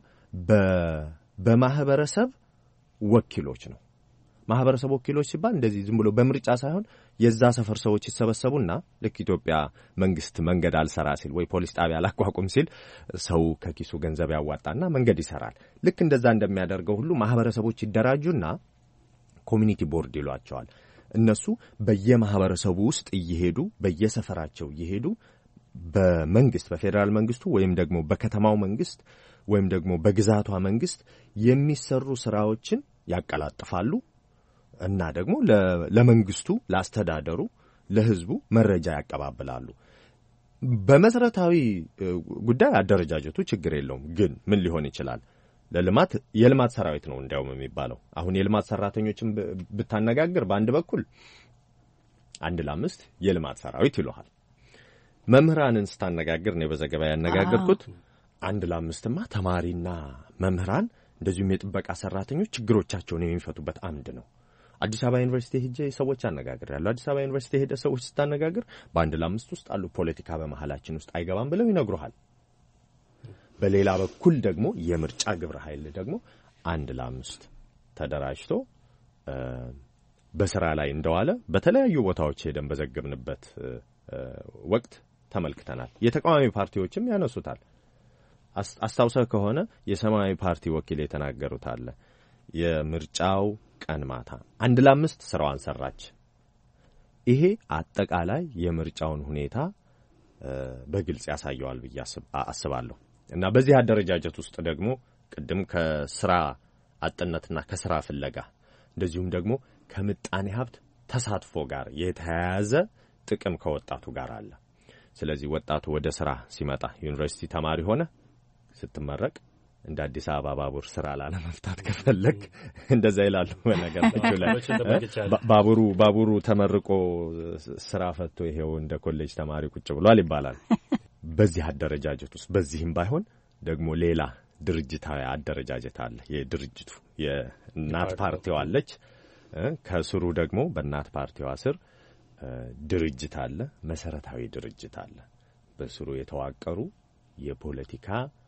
በማህበረሰብ ወኪሎች ነው። ማህበረሰብ ወኪሎች ሲባል እንደዚህ ዝም ብሎ በምርጫ ሳይሆን የዛ ሰፈር ሰዎች ይሰበሰቡና ልክ ኢትዮጵያ መንግስት መንገድ አልሰራ ሲል ወይ ፖሊስ ጣቢያ አላቋቁም ሲል ሰው ከኪሱ ገንዘብ ያዋጣና መንገድ ይሰራል። ልክ እንደዛ እንደሚያደርገው ሁሉ ማህበረሰቦች ይደራጁና ኮሚኒቲ ቦርድ ይሏቸዋል። እነሱ በየማህበረሰቡ ውስጥ እየሄዱ በየሰፈራቸው እየሄዱ በመንግስት በፌደራል መንግስቱ ወይም ደግሞ በከተማው መንግስት ወይም ደግሞ በግዛቷ መንግስት የሚሰሩ ስራዎችን ያቀላጥፋሉ እና ደግሞ ለመንግስቱ ለአስተዳደሩ ለህዝቡ መረጃ ያቀባብላሉ። በመሰረታዊ ጉዳይ አደረጃጀቱ ችግር የለውም። ግን ምን ሊሆን ይችላል? ለልማት የልማት ሰራዊት ነው እንዲያውም የሚባለው። አሁን የልማት ሰራተኞችን ብታነጋግር በአንድ በኩል አንድ ለአምስት የልማት ሰራዊት ይሏል። መምህራንን ስታነጋግር ነው በዘገባ ያነጋገርኩት። አንድ ለአምስትማ ተማሪና መምህራን እንደዚሁም የጥበቃ ሰራተኞች ችግሮቻቸውን የሚፈቱበት አምድ ነው። አዲስ አበባ ዩኒቨርሲቲ ሄጄ ሰዎች አነጋግሬያለሁ። አዲስ አበባ ዩኒቨርሲቲ ሄደ ሰዎች ስታነጋግር በአንድ ለአምስት ውስጥ አሉ ፖለቲካ በመሐላችን ውስጥ አይገባም ብለው ይነግሩሃል። በሌላ በኩል ደግሞ የምርጫ ግብረ ኃይል ደግሞ አንድ ለአምስት ተደራጅቶ በስራ ላይ እንደዋለ በተለያዩ ቦታዎች ሄደን በዘገብንበት ወቅት ተመልክተናል። የተቃዋሚ ፓርቲዎችም ያነሱታል። አስታውሰህ ከሆነ የሰማያዊ ፓርቲ ወኪል የተናገሩት አለ። የምርጫው ቀን ማታ አንድ ለአምስት ስራዋን ሰራች። ይሄ አጠቃላይ የምርጫውን ሁኔታ በግልጽ ያሳየዋል ብዬ አስባለሁ። እና በዚህ አደረጃጀት ውስጥ ደግሞ ቅድም ከስራ አጥነትና ከስራ ፍለጋ እንደዚሁም ደግሞ ከምጣኔ ሀብት ተሳትፎ ጋር የተያያዘ ጥቅም ከወጣቱ ጋር አለ። ስለዚህ ወጣቱ ወደ ስራ ሲመጣ ዩኒቨርሲቲ ተማሪ ሆነ ስትመረቅ እንደ አዲስ አበባ ባቡር ስራ ላለመፍታት ከፈለክ እንደዛ ይላሉ። በነገራችን ላይ ባቡሩ ባቡሩ ተመርቆ ስራ ፈቶ ይሄው እንደ ኮሌጅ ተማሪ ቁጭ ብሏል ይባላል። በዚህ አደረጃጀት ውስጥ በዚህም ባይሆን ደግሞ ሌላ ድርጅታዊ አደረጃጀት አለ። የድርጅቱ የእናት ፓርቲው አለች። ከስሩ ደግሞ በእናት ፓርቲዋ ስር ድርጅት አለ፣ መሰረታዊ ድርጅት አለ። በስሩ የተዋቀሩ የፖለቲካ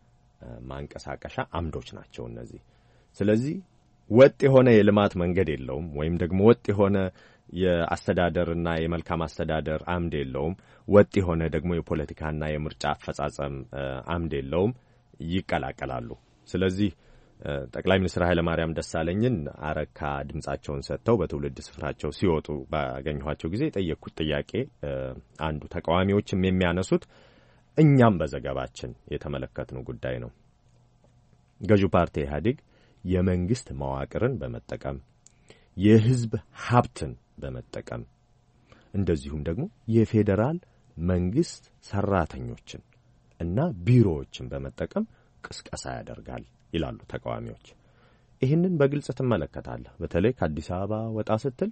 ማንቀሳቀሻ አምዶች ናቸው እነዚህ። ስለዚህ ወጥ የሆነ የልማት መንገድ የለውም፣ ወይም ደግሞ ወጥ የሆነ የአስተዳደርና የመልካም አስተዳደር አምድ የለውም። ወጥ የሆነ ደግሞ የፖለቲካና የምርጫ አፈጻጸም አምድ የለውም። ይቀላቀላሉ። ስለዚህ ጠቅላይ ሚኒስትር ኃይለ ማርያም ደሳለኝን አረካ ድምጻቸውን ሰጥተው በትውልድ ስፍራቸው ሲወጡ ባገኘኋቸው ጊዜ የጠየቅኩት ጥያቄ አንዱ ተቃዋሚዎችም የሚያነሱት እኛም በዘገባችን የተመለከትነው ጉዳይ ነው። ገዢው ፓርቲ ኢህአዴግ የመንግስት መዋቅርን በመጠቀም የህዝብ ሀብትን በመጠቀም እንደዚሁም ደግሞ የፌዴራል መንግስት ሰራተኞችን እና ቢሮዎችን በመጠቀም ቅስቀሳ ያደርጋል ይላሉ ተቃዋሚዎች። ይህንን በግልጽ ትመለከታለህ። በተለይ ከአዲስ አበባ ወጣ ስትል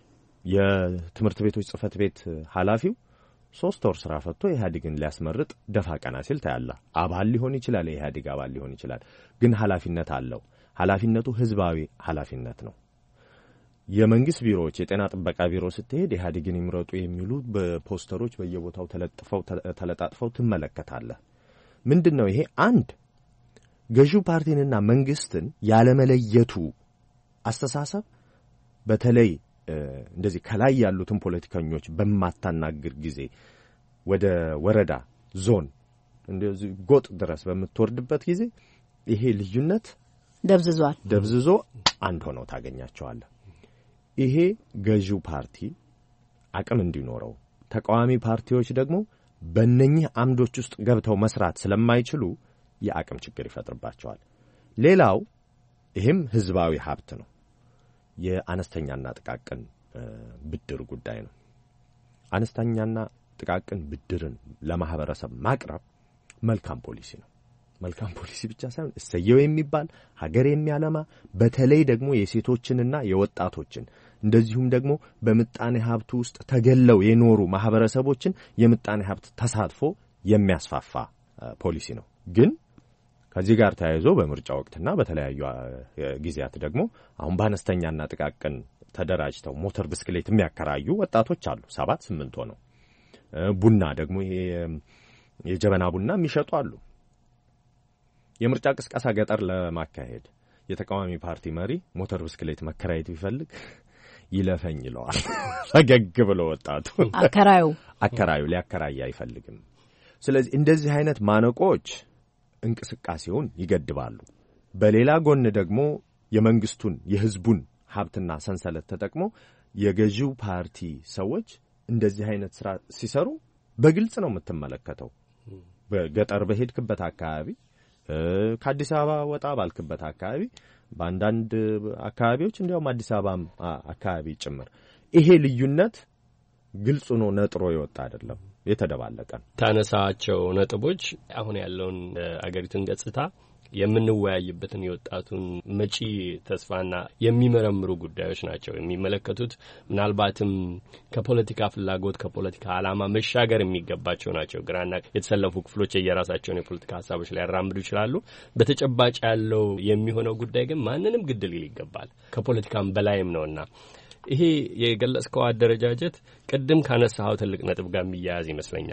የትምህርት ቤቶች ጽህፈት ቤት ኃላፊው ሶስት ወር ስራ ፈቶ ኢህአዴግን ሊያስመርጥ ደፋ ቀና ሲል ታያለህ። አባል ሊሆን ይችላል፣ የኢህአዴግ አባል ሊሆን ይችላል፣ ግን ኃላፊነት አለው። ኃላፊነቱ ህዝባዊ ኃላፊነት ነው። የመንግስት ቢሮዎች፣ የጤና ጥበቃ ቢሮ ስትሄድ ኢህአዴግን ይምረጡ የሚሉ በፖስተሮች በየቦታው ተለጥፈው ተለጣጥፈው ትመለከታለህ። ምንድነው ይሄ? አንድ ገዢው ፓርቲንና መንግስትን ያለመለየቱ አስተሳሰብ በተለይ እንደዚህ ከላይ ያሉትን ፖለቲከኞች በማታናግር ጊዜ ወደ ወረዳ፣ ዞን እንደዚህ ጎጥ ድረስ በምትወርድበት ጊዜ ይሄ ልዩነት ደብዝዟል ደብዝዞ አንድ ሆነው ታገኛቸዋለህ። ይሄ ገዢው ፓርቲ አቅም እንዲኖረው ተቃዋሚ ፓርቲዎች ደግሞ በእነኚህ አምዶች ውስጥ ገብተው መስራት ስለማይችሉ የአቅም ችግር ይፈጥርባቸዋል። ሌላው ይሄም ህዝባዊ ሀብት ነው። የአነስተኛና ጥቃቅን ብድር ጉዳይ ነው። አነስተኛና ጥቃቅን ብድርን ለማህበረሰብ ማቅረብ መልካም ፖሊሲ ነው። መልካም ፖሊሲ ብቻ ሳይሆን እሰየው የሚባል ሀገር የሚያለማ በተለይ ደግሞ የሴቶችንና የወጣቶችን እንደዚሁም ደግሞ በምጣኔ ሀብቱ ውስጥ ተገለው የኖሩ ማህበረሰቦችን የምጣኔ ሀብት ተሳትፎ የሚያስፋፋ ፖሊሲ ነው። ግን ከዚህ ጋር ተያይዞ በምርጫ ወቅትና በተለያዩ ጊዜያት ደግሞ አሁን በአነስተኛና ጥቃቅን ተደራጅተው ሞተር ብስክሌት የሚያከራዩ ወጣቶች አሉ። ሰባት ስምንት ሆነው ቡና ደግሞ ይሄ የጀበና ቡና የሚሸጡ አሉ። የምርጫ ቅስቀሳ ገጠር ለማካሄድ የተቃዋሚ ፓርቲ መሪ ሞተር ብስክሌት መከራየት ቢፈልግ ይለፈኝ ይለዋል። ፈገግ ብሎ ወጣቱ አከራዩ አከራዩ ሊያከራይ አይፈልግም። ስለዚህ እንደዚህ አይነት ማነቆች እንቅስቃሴውን ይገድባሉ። በሌላ ጎን ደግሞ የመንግስቱን የህዝቡን ሀብትና ሰንሰለት ተጠቅሞ የገዢው ፓርቲ ሰዎች እንደዚህ አይነት ስራ ሲሰሩ በግልጽ ነው የምትመለከተው። በገጠር በሄድክበት አካባቢ ከአዲስ አበባ ወጣ ባልክበት አካባቢ በአንዳንድ አካባቢዎች እንዲያውም አዲስ አበባም አካባቢ ጭምር ይሄ ልዩነት ግልጽ ነው፣ ነጥሮ ይወጣ አይደለም፣ የተደባለቀ ታነሳቸው ነጥቦች አሁን ያለውን አገሪቱን ገጽታ የምንወያይበትን የወጣቱን መጪ ተስፋና የሚመረምሩ ጉዳዮች ናቸው የሚመለከቱት። ምናልባትም ከፖለቲካ ፍላጎት ከፖለቲካ ዓላማ መሻገር የሚገባቸው ናቸው። ግራና የተሰለፉ ክፍሎች የራሳቸውን የፖለቲካ ሀሳቦች ሊያራምዱ ይችላሉ። በተጨባጭ ያለው የሚሆነው ጉዳይ ግን ማንንም ግድ ሊል ይገባል፣ ከፖለቲካም በላይም ነውና ይሄ የገለጽከው አደረጃጀት ቅድም ካነሳው ትልቅ ነጥብ ጋር የሚያያዝ ይመስለኛል።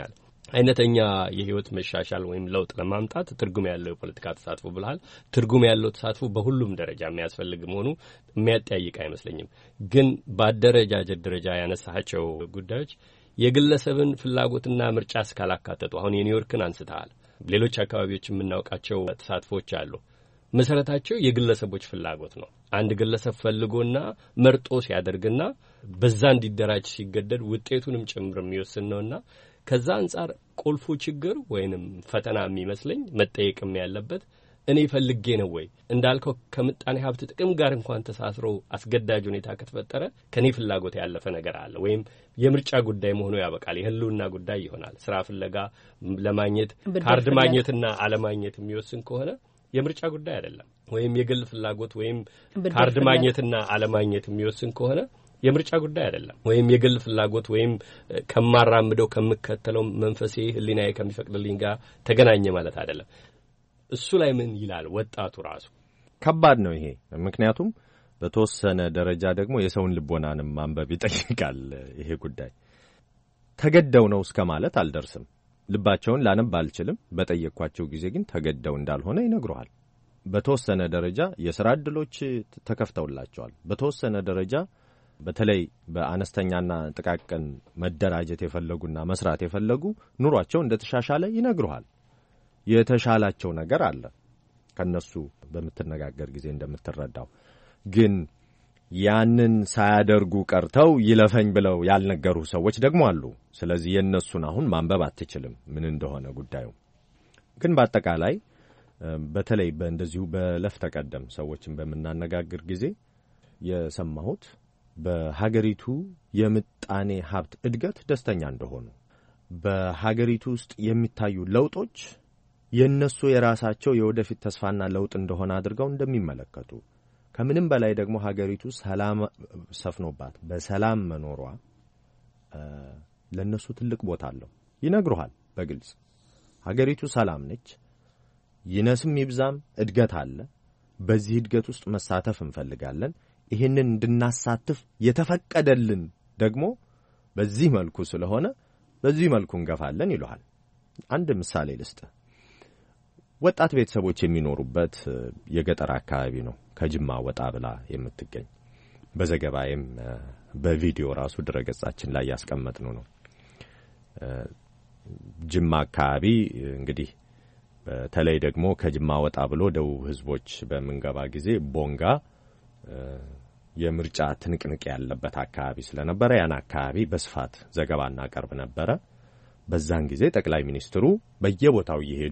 አይነተኛ የህይወት መሻሻል ወይም ለውጥ ለማምጣት ትርጉም ያለው የፖለቲካ ተሳትፎ ብለሃል። ትርጉም ያለው ተሳትፎ በሁሉም ደረጃ የሚያስፈልግ መሆኑ የሚያጠያይቅ አይመስለኝም። ግን በአደረጃጀት ደረጃ ያነሳቸው ጉዳዮች የግለሰብን ፍላጎትና ምርጫ እስካላካተቱ አሁን የኒውዮርክን አንስተሃል። ሌሎች አካባቢዎች የምናውቃቸው ተሳትፎች አሉ። መሰረታቸው የግለሰቦች ፍላጎት ነው። አንድ ግለሰብ ፈልጎና መርጦ ሲያደርግና በዛ እንዲደራጅ ሲገደድ ውጤቱንም ጭምር የሚወስን ነውና ከዛ አንጻር ቁልፉ ችግር ወይንም ፈተና የሚመስለኝ መጠየቅም ያለበት እኔ ፈልጌ ነው ወይ እንዳልከው ከምጣኔ ሀብት ጥቅም ጋር እንኳን ተሳስሮ አስገዳጅ ሁኔታ ከተፈጠረ ከኔ ፍላጎት ያለፈ ነገር አለ ወይም የምርጫ ጉዳይ መሆኑ ያበቃል፣ የህልውና ጉዳይ ይሆናል። ስራ ፍለጋ ለማግኘት ካርድ ማግኘትና አለማግኘት የሚወስን ከሆነ የምርጫ ጉዳይ አይደለም። ወይም የግል ፍላጎት ወይም ካርድ ማግኘትና አለማግኘት የሚወስን ከሆነ የምርጫ ጉዳይ አይደለም። ወይም የግል ፍላጎት ወይም ከማራምደው ከምከተለው መንፈሴ ህሊናዬ ከሚፈቅድልኝ ጋር ተገናኘ ማለት አይደለም። እሱ ላይ ምን ይላል ወጣቱ ራሱ? ከባድ ነው ይሄ። ምክንያቱም በተወሰነ ደረጃ ደግሞ የሰውን ልቦናንም ማንበብ ይጠይቃል። ይሄ ጉዳይ ተገደው ነው እስከ ማለት አልደርስም። ልባቸውን ላነብ አልችልም። በጠየቅኳቸው ጊዜ ግን ተገደው እንዳልሆነ ይነግሩሃል። በተወሰነ ደረጃ የሥራ ዕድሎች ተከፍተውላቸዋል። በተወሰነ ደረጃ በተለይ በአነስተኛና ጥቃቅን መደራጀት የፈለጉና መስራት የፈለጉ ኑሯቸው እንደተሻሻለ ይነግሩሃል። የተሻላቸው ነገር አለ ከነሱ በምትነጋገር ጊዜ እንደምትረዳው። ግን ያንን ሳያደርጉ ቀርተው ይለፈኝ ብለው ያልነገሩ ሰዎች ደግሞ አሉ። ስለዚህ የነሱን አሁን ማንበብ አትችልም ምን እንደሆነ ጉዳዩ። ግን በአጠቃላይ በተለይ በእንደዚሁ በለፍ ተቀደም ሰዎችን በመናነጋገር ጊዜ የሰማሁት በሀገሪቱ የምጣኔ ሀብት እድገት ደስተኛ እንደሆኑ፣ በሀገሪቱ ውስጥ የሚታዩ ለውጦች የነሱ የራሳቸው የወደፊት ተስፋና ለውጥ እንደሆነ አድርገው እንደሚመለከቱ፣ ከምንም በላይ ደግሞ ሀገሪቱ ሰላም ሰፍኖባት በሰላም መኖሯ ለነሱ ትልቅ ቦታ አለው ይነግሩሃል በግልጽ። ሀገሪቱ ሰላም ነች፣ ይነስም ይብዛም እድገት አለ። በዚህ እድገት ውስጥ መሳተፍ እንፈልጋለን። ይሄንን እንድናሳትፍ የተፈቀደልን ደግሞ በዚህ መልኩ ስለሆነ በዚህ መልኩ እንገፋለን ይሉሃል። አንድ ምሳሌ ልስጥ። ወጣት ቤተሰቦች የሚኖሩበት የገጠር አካባቢ ነው። ከጅማ ወጣ ብላ የምትገኝ በዘገባዬም በቪዲዮ ራሱ ድረገጻችን ላይ ያስቀመጥነው ነው። ጅማ አካባቢ እንግዲህ በተለይ ደግሞ ከጅማ ወጣ ብሎ ደቡብ ህዝቦች በመንገባ ጊዜ ቦንጋ የምርጫ ትንቅንቅ ያለበት አካባቢ ስለነበረ ያን አካባቢ በስፋት ዘገባና ቀርብ ነበረ። በዛን ጊዜ ጠቅላይ ሚኒስትሩ በየቦታው እየሄዱ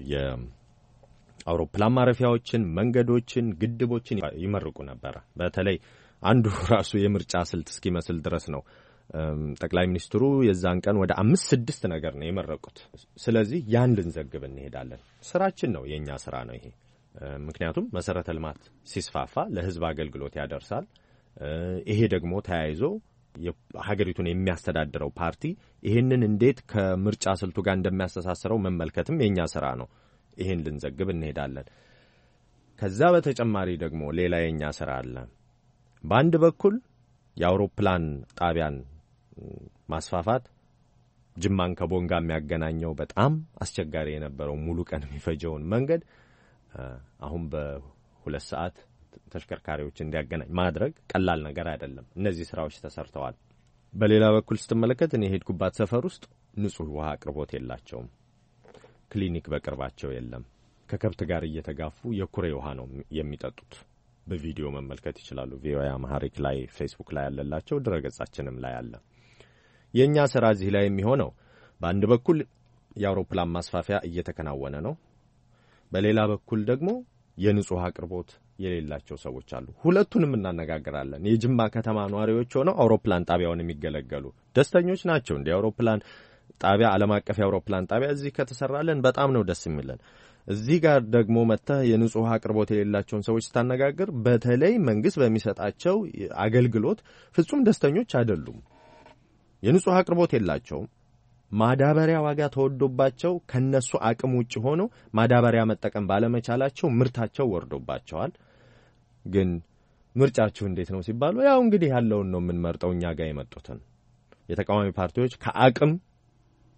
የአውሮፕላን ማረፊያዎችን፣ መንገዶችን፣ ግድቦችን ይመርቁ ነበር። በተለይ አንዱ ራሱ የምርጫ ስልት እስኪመስል ድረስ ነው። ጠቅላይ ሚኒስትሩ የዛን ቀን ወደ አምስት ስድስት ነገር ነው የመረቁት። ስለዚህ ያን ልንዘግብ እንሄዳለን። ስራችን ነው፣ የኛ ስራ ነው ይሄ። ምክንያቱም መሰረተ ልማት ሲስፋፋ ለህዝብ አገልግሎት ያደርሳል። ይሄ ደግሞ ተያይዞ ሀገሪቱን የሚያስተዳድረው ፓርቲ ይሄንን እንዴት ከምርጫ ስልቱ ጋር እንደሚያስተሳስረው መመልከትም የኛ ስራ ነው። ይሄን ልንዘግብ እንሄዳለን። ከዛ በተጨማሪ ደግሞ ሌላ የኛ ስራ አለ። በአንድ በኩል የአውሮፕላን ጣቢያን ማስፋፋት ጅማን ከቦንጋ የሚያገናኘው በጣም አስቸጋሪ የነበረው ሙሉ ቀን የሚፈጀውን መንገድ አሁን በሁለት ሰዓት ተሽከርካሪዎች እንዲያገናኝ ማድረግ ቀላል ነገር አይደለም። እነዚህ ስራዎች ተሰርተዋል። በሌላ በኩል ስትመለከት እኔ ሄድኩባት ሰፈር ውስጥ ንጹህ ውሃ አቅርቦት የላቸውም። ክሊኒክ በቅርባቸው የለም። ከከብት ጋር እየተጋፉ የኩሬ ውሃ ነው የሚጠጡት። በቪዲዮ መመልከት ይችላሉ። ቪኦኤ አማሪክ ላይ ፌስቡክ ላይ ያለላቸው ድረገጻችንም ላይ አለ። የኛ ስራ እዚህ ላይ የሚሆነው በአንድ በኩል የአውሮፕላን ማስፋፊያ እየተከናወነ ነው። በሌላ በኩል ደግሞ የንጹህ አቅርቦት የሌላቸው ሰዎች አሉ። ሁለቱንም እናነጋግራለን። የጅማ ከተማ ነዋሪዎች ሆነው አውሮፕላን ጣቢያውን የሚገለገሉ ደስተኞች ናቸው። እንደ አውሮፕላን ጣቢያ ዓለም አቀፍ የአውሮፕላን ጣቢያ እዚህ ከተሰራለን በጣም ነው ደስ የሚለን። እዚህ ጋር ደግሞ መጥተህ የንጹህ አቅርቦት የሌላቸውን ሰዎች ስታነጋግር በተለይ መንግስት በሚሰጣቸው አገልግሎት ፍጹም ደስተኞች አይደሉም። የንጹህ አቅርቦት የላቸውም። ማዳበሪያ ዋጋ ተወዶባቸው ከነሱ አቅም ውጭ ሆኖ ማዳበሪያ መጠቀም ባለመቻላቸው ምርታቸው ወርዶባቸዋል። ግን ምርጫችሁ እንዴት ነው ሲባሉ ያው እንግዲህ ያለውን ነው የምንመርጠው እኛ ጋር የመጡትን። የተቃዋሚ ፓርቲዎች ከአቅም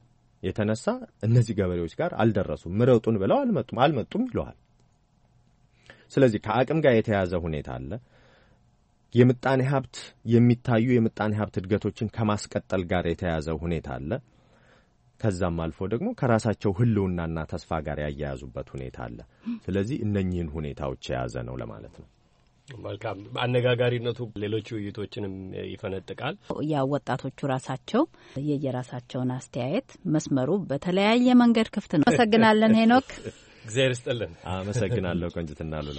የተነሳ እነዚህ ገበሬዎች ጋር አልደረሱም። ምረጡን ብለው አልመጡም አልመጡም ይለዋል። ስለዚህ ከአቅም ጋር የተያዘ ሁኔታ አለ። የምጣኔ ሀብት የሚታዩ የምጣኔ ሀብት እድገቶችን ከማስቀጠል ጋር የተያዘ ሁኔታ አለ። ከዛም አልፎ ደግሞ ከራሳቸው ህልውናና ተስፋ ጋር ያያያዙበት ሁኔታ አለ። ስለዚህ እነኚህን ሁኔታዎች የያዘ ነው ለማለት ነው። መልካም አነጋጋሪነቱ ሌሎች ውይይቶችንም ይፈነጥቃል። ያው ወጣቶቹ ራሳቸው የየራሳቸውን አስተያየት መስመሩ በተለያየ መንገድ ክፍት ነው። አመሰግናለን ሄኖክ። እግዚአብሔር ይስጥልን። አመሰግናለሁ ቆንጅትና ሉላ።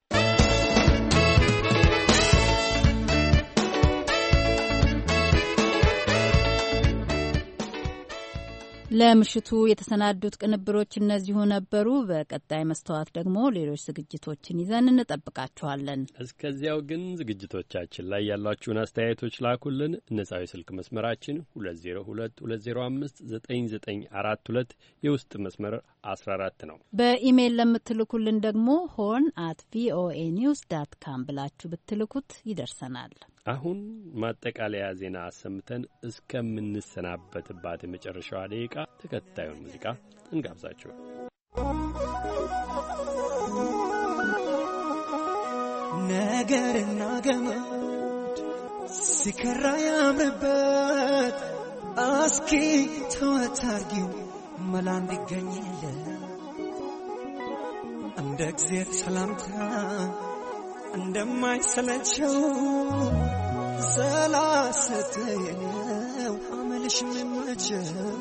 ለምሽቱ የተሰናዱት ቅንብሮች እነዚሁ ነበሩ። በቀጣይ መስተዋት ደግሞ ሌሎች ዝግጅቶችን ይዘን እንጠብቃችኋለን። እስከዚያው ግን ዝግጅቶቻችን ላይ ያሏችሁን አስተያየቶች ላኩልን። ነጻው የስልክ መስመራችን ሁለት ዜሮ ሁለት ሁለት ዜሮ አምስት ዘጠኝ ዘጠኝ አራት ሁለት የውስጥ መስመር አስራ አራት ነው። በኢሜይል ለምትልኩልን ደግሞ ሆርን አት ቪኦኤ ኒውስ ዳት ካም ብላችሁ ብትልኩት ይደርሰናል። አሁን ማጠቃለያ ዜና አሰምተን እስከምንሰናበትባት የመጨረሻዋ ደቂቃ ተከታዩን ሙዚቃ እንጋብዛችሁ። ነገርና ገመድ ሲከራ ያምርበት አስኪ ተወታርጊው መላ እንዲገኝለት እንደ እግዚአብሔር ሰላምታ እንደማይሰለቸው ሰላሰተየው አመልሽ መመቸው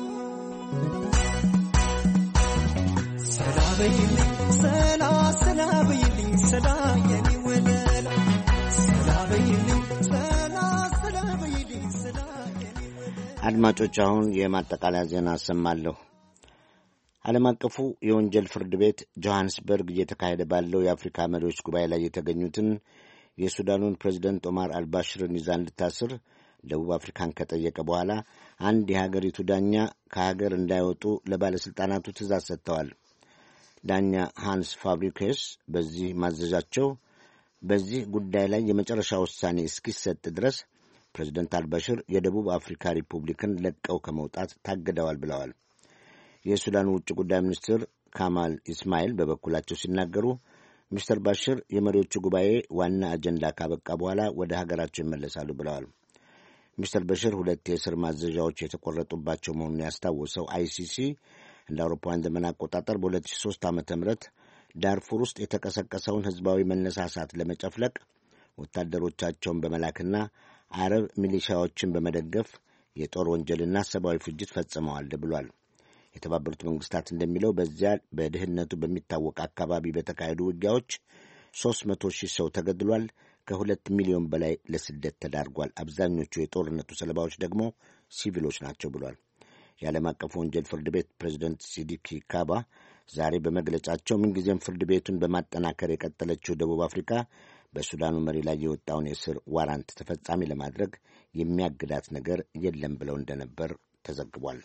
ሰላበይልኝ ሰላ ሰላበይልኝ ሰላ የኔ ወለላ ሰላበይልኝ ሰላ ሰላበይልኝ ሰላ የኔ ወለላ። አድማጮች አሁን የማጠቃለያ ዜና አሰማለሁ። ዓለም አቀፉ የወንጀል ፍርድ ቤት ጆሐንስበርግ እየተካሄደ ባለው የአፍሪካ መሪዎች ጉባኤ ላይ የተገኙትን የሱዳኑን ፕሬዚደንት ኦማር አልባሽርን ይዛ እንድታስር ደቡብ አፍሪካን ከጠየቀ በኋላ አንድ የሀገሪቱ ዳኛ ከሀገር እንዳይወጡ ለባለሥልጣናቱ ትእዛዝ ሰጥተዋል። ዳኛ ሃንስ ፋብሪኬስ በዚህ ማዘዣቸው በዚህ ጉዳይ ላይ የመጨረሻ ውሳኔ እስኪሰጥ ድረስ ፕሬዚደንት አልባሽር የደቡብ አፍሪካ ሪፑብሊክን ለቀው ከመውጣት ታግደዋል ብለዋል። የሱዳኑ ውጭ ጉዳይ ሚኒስትር ካማል ኢስማኤል በበኩላቸው ሲናገሩ ሚስተር ባሽር የመሪዎቹ ጉባኤ ዋና አጀንዳ ካበቃ በኋላ ወደ ሀገራቸው ይመለሳሉ ብለዋል። ሚስተር ባሽር ሁለት የእስር ማዘዣዎች የተቆረጡባቸው መሆኑን ያስታወሰው አይሲሲ እንደ አውሮፓውያን ዘመን አቆጣጠር በሁለት ሺህ ሦስት ዓመተ ምህረት ዳርፉር ውስጥ የተቀሰቀሰውን ሕዝባዊ መነሳሳት ለመጨፍለቅ ወታደሮቻቸውን በመላክና አረብ ሚሊሻዎችን በመደገፍ የጦር ወንጀልና ሰብአዊ ፍጅት ፈጽመዋል ብሏል። የተባበሩት መንግስታት እንደሚለው በዚያ በድህነቱ በሚታወቅ አካባቢ በተካሄዱ ውጊያዎች ሦስት መቶ ሺህ ሰው ተገድሏል። ከሁለት ሚሊዮን በላይ ለስደት ተዳርጓል። አብዛኞቹ የጦርነቱ ሰለባዎች ደግሞ ሲቪሎች ናቸው ብሏል። የዓለም አቀፉ ወንጀል ፍርድ ቤት ፕሬዚደንት ሲዲኪ ካባ ዛሬ በመግለጫቸው ምንጊዜም ፍርድ ቤቱን በማጠናከር የቀጠለችው ደቡብ አፍሪካ በሱዳኑ መሪ ላይ የወጣውን የእስር ዋራንት ተፈጻሚ ለማድረግ የሚያግዳት ነገር የለም ብለው እንደነበር ተዘግቧል።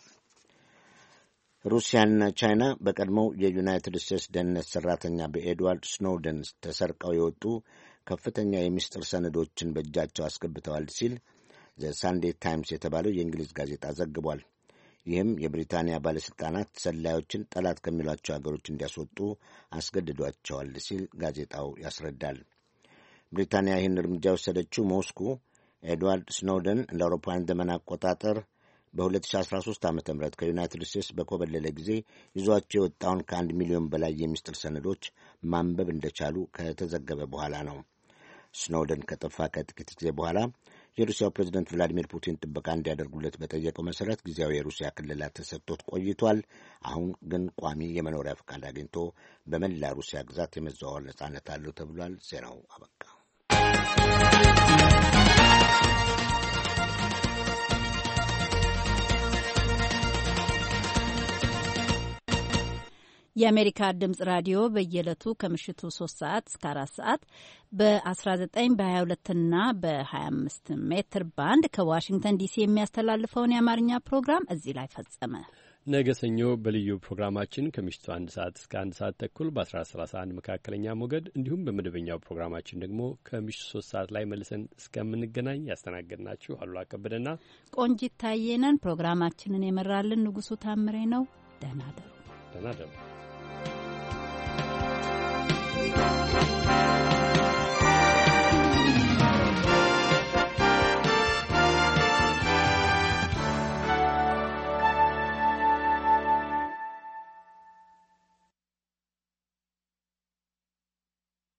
ሩሲያና ቻይና በቀድሞው የዩናይትድ ስቴትስ ደህንነት ሠራተኛ በኤድዋርድ ስኖውደን ተሰርቀው የወጡ ከፍተኛ የምስጢር ሰነዶችን በእጃቸው አስገብተዋል ሲል ዘ ሳንዴ ታይምስ የተባለው የእንግሊዝ ጋዜጣ ዘግቧል። ይህም የብሪታንያ ባለሥልጣናት ሰላዮችን ጠላት ከሚሏቸው አገሮች እንዲያስወጡ አስገድዷቸዋል ሲል ጋዜጣው ያስረዳል። ብሪታንያ ይህን እርምጃ የወሰደችው ሞስኩ ኤድዋርድ ስኖውደን እንደ አውሮፓውያን ዘመን አቆጣጠር በሁለት ሺህ አስራ ሦስት ዓ ም ከዩናይትድ ስቴትስ በኮበለለ ጊዜ ይዟቸው የወጣውን ከአንድ ሚሊዮን በላይ የምስጢር ሰነዶች ማንበብ እንደቻሉ ከተዘገበ በኋላ ነው። ስኖውደን ከጠፋ ከጥቂት ጊዜ በኋላ የሩሲያው ፕሬዚደንት ቭላዲሚር ፑቲን ጥበቃ እንዲያደርጉለት በጠየቀው መሠረት ጊዜያዊ የሩሲያ ክልላት ተሰጥቶት ቆይቷል። አሁን ግን ቋሚ የመኖሪያ ፈቃድ አግኝቶ በመላ ሩሲያ ግዛት የመዘዋወር ነጻነት አለው ተብሏል። ዜናው አበቃ። የአሜሪካ ድምጽ ራዲዮ በየዕለቱ ከምሽቱ ሶስት ሰዓት እስከ አራት ሰዓት በ19 በ22 እና በ25 ሜትር ባንድ ከዋሽንግተን ዲሲ የሚያስተላልፈውን የአማርኛ ፕሮግራም እዚህ ላይ ፈጸመ። ነገ ሰኞ በልዩ ፕሮግራማችን ከምሽቱ አንድ ሰዓት እስከ አንድ ሰዓት ተኩል በአስራ ሰላሳ አንድ መካከለኛ ሞገድ እንዲሁም በመደበኛው ፕሮግራማችን ደግሞ ከምሽቱ ሶስት ሰዓት ላይ መልሰን እስከምንገናኝ ያስተናገድናችሁ አሉላ ከበደና ቆንጂት ታየ ነን። ፕሮግራማችንን የመራልን ንጉሱ ታምሬ ነው። ደህና ደሩ። ደህና ደሩ።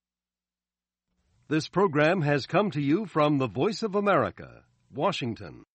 This program has come to you from the Voice of America, Washington.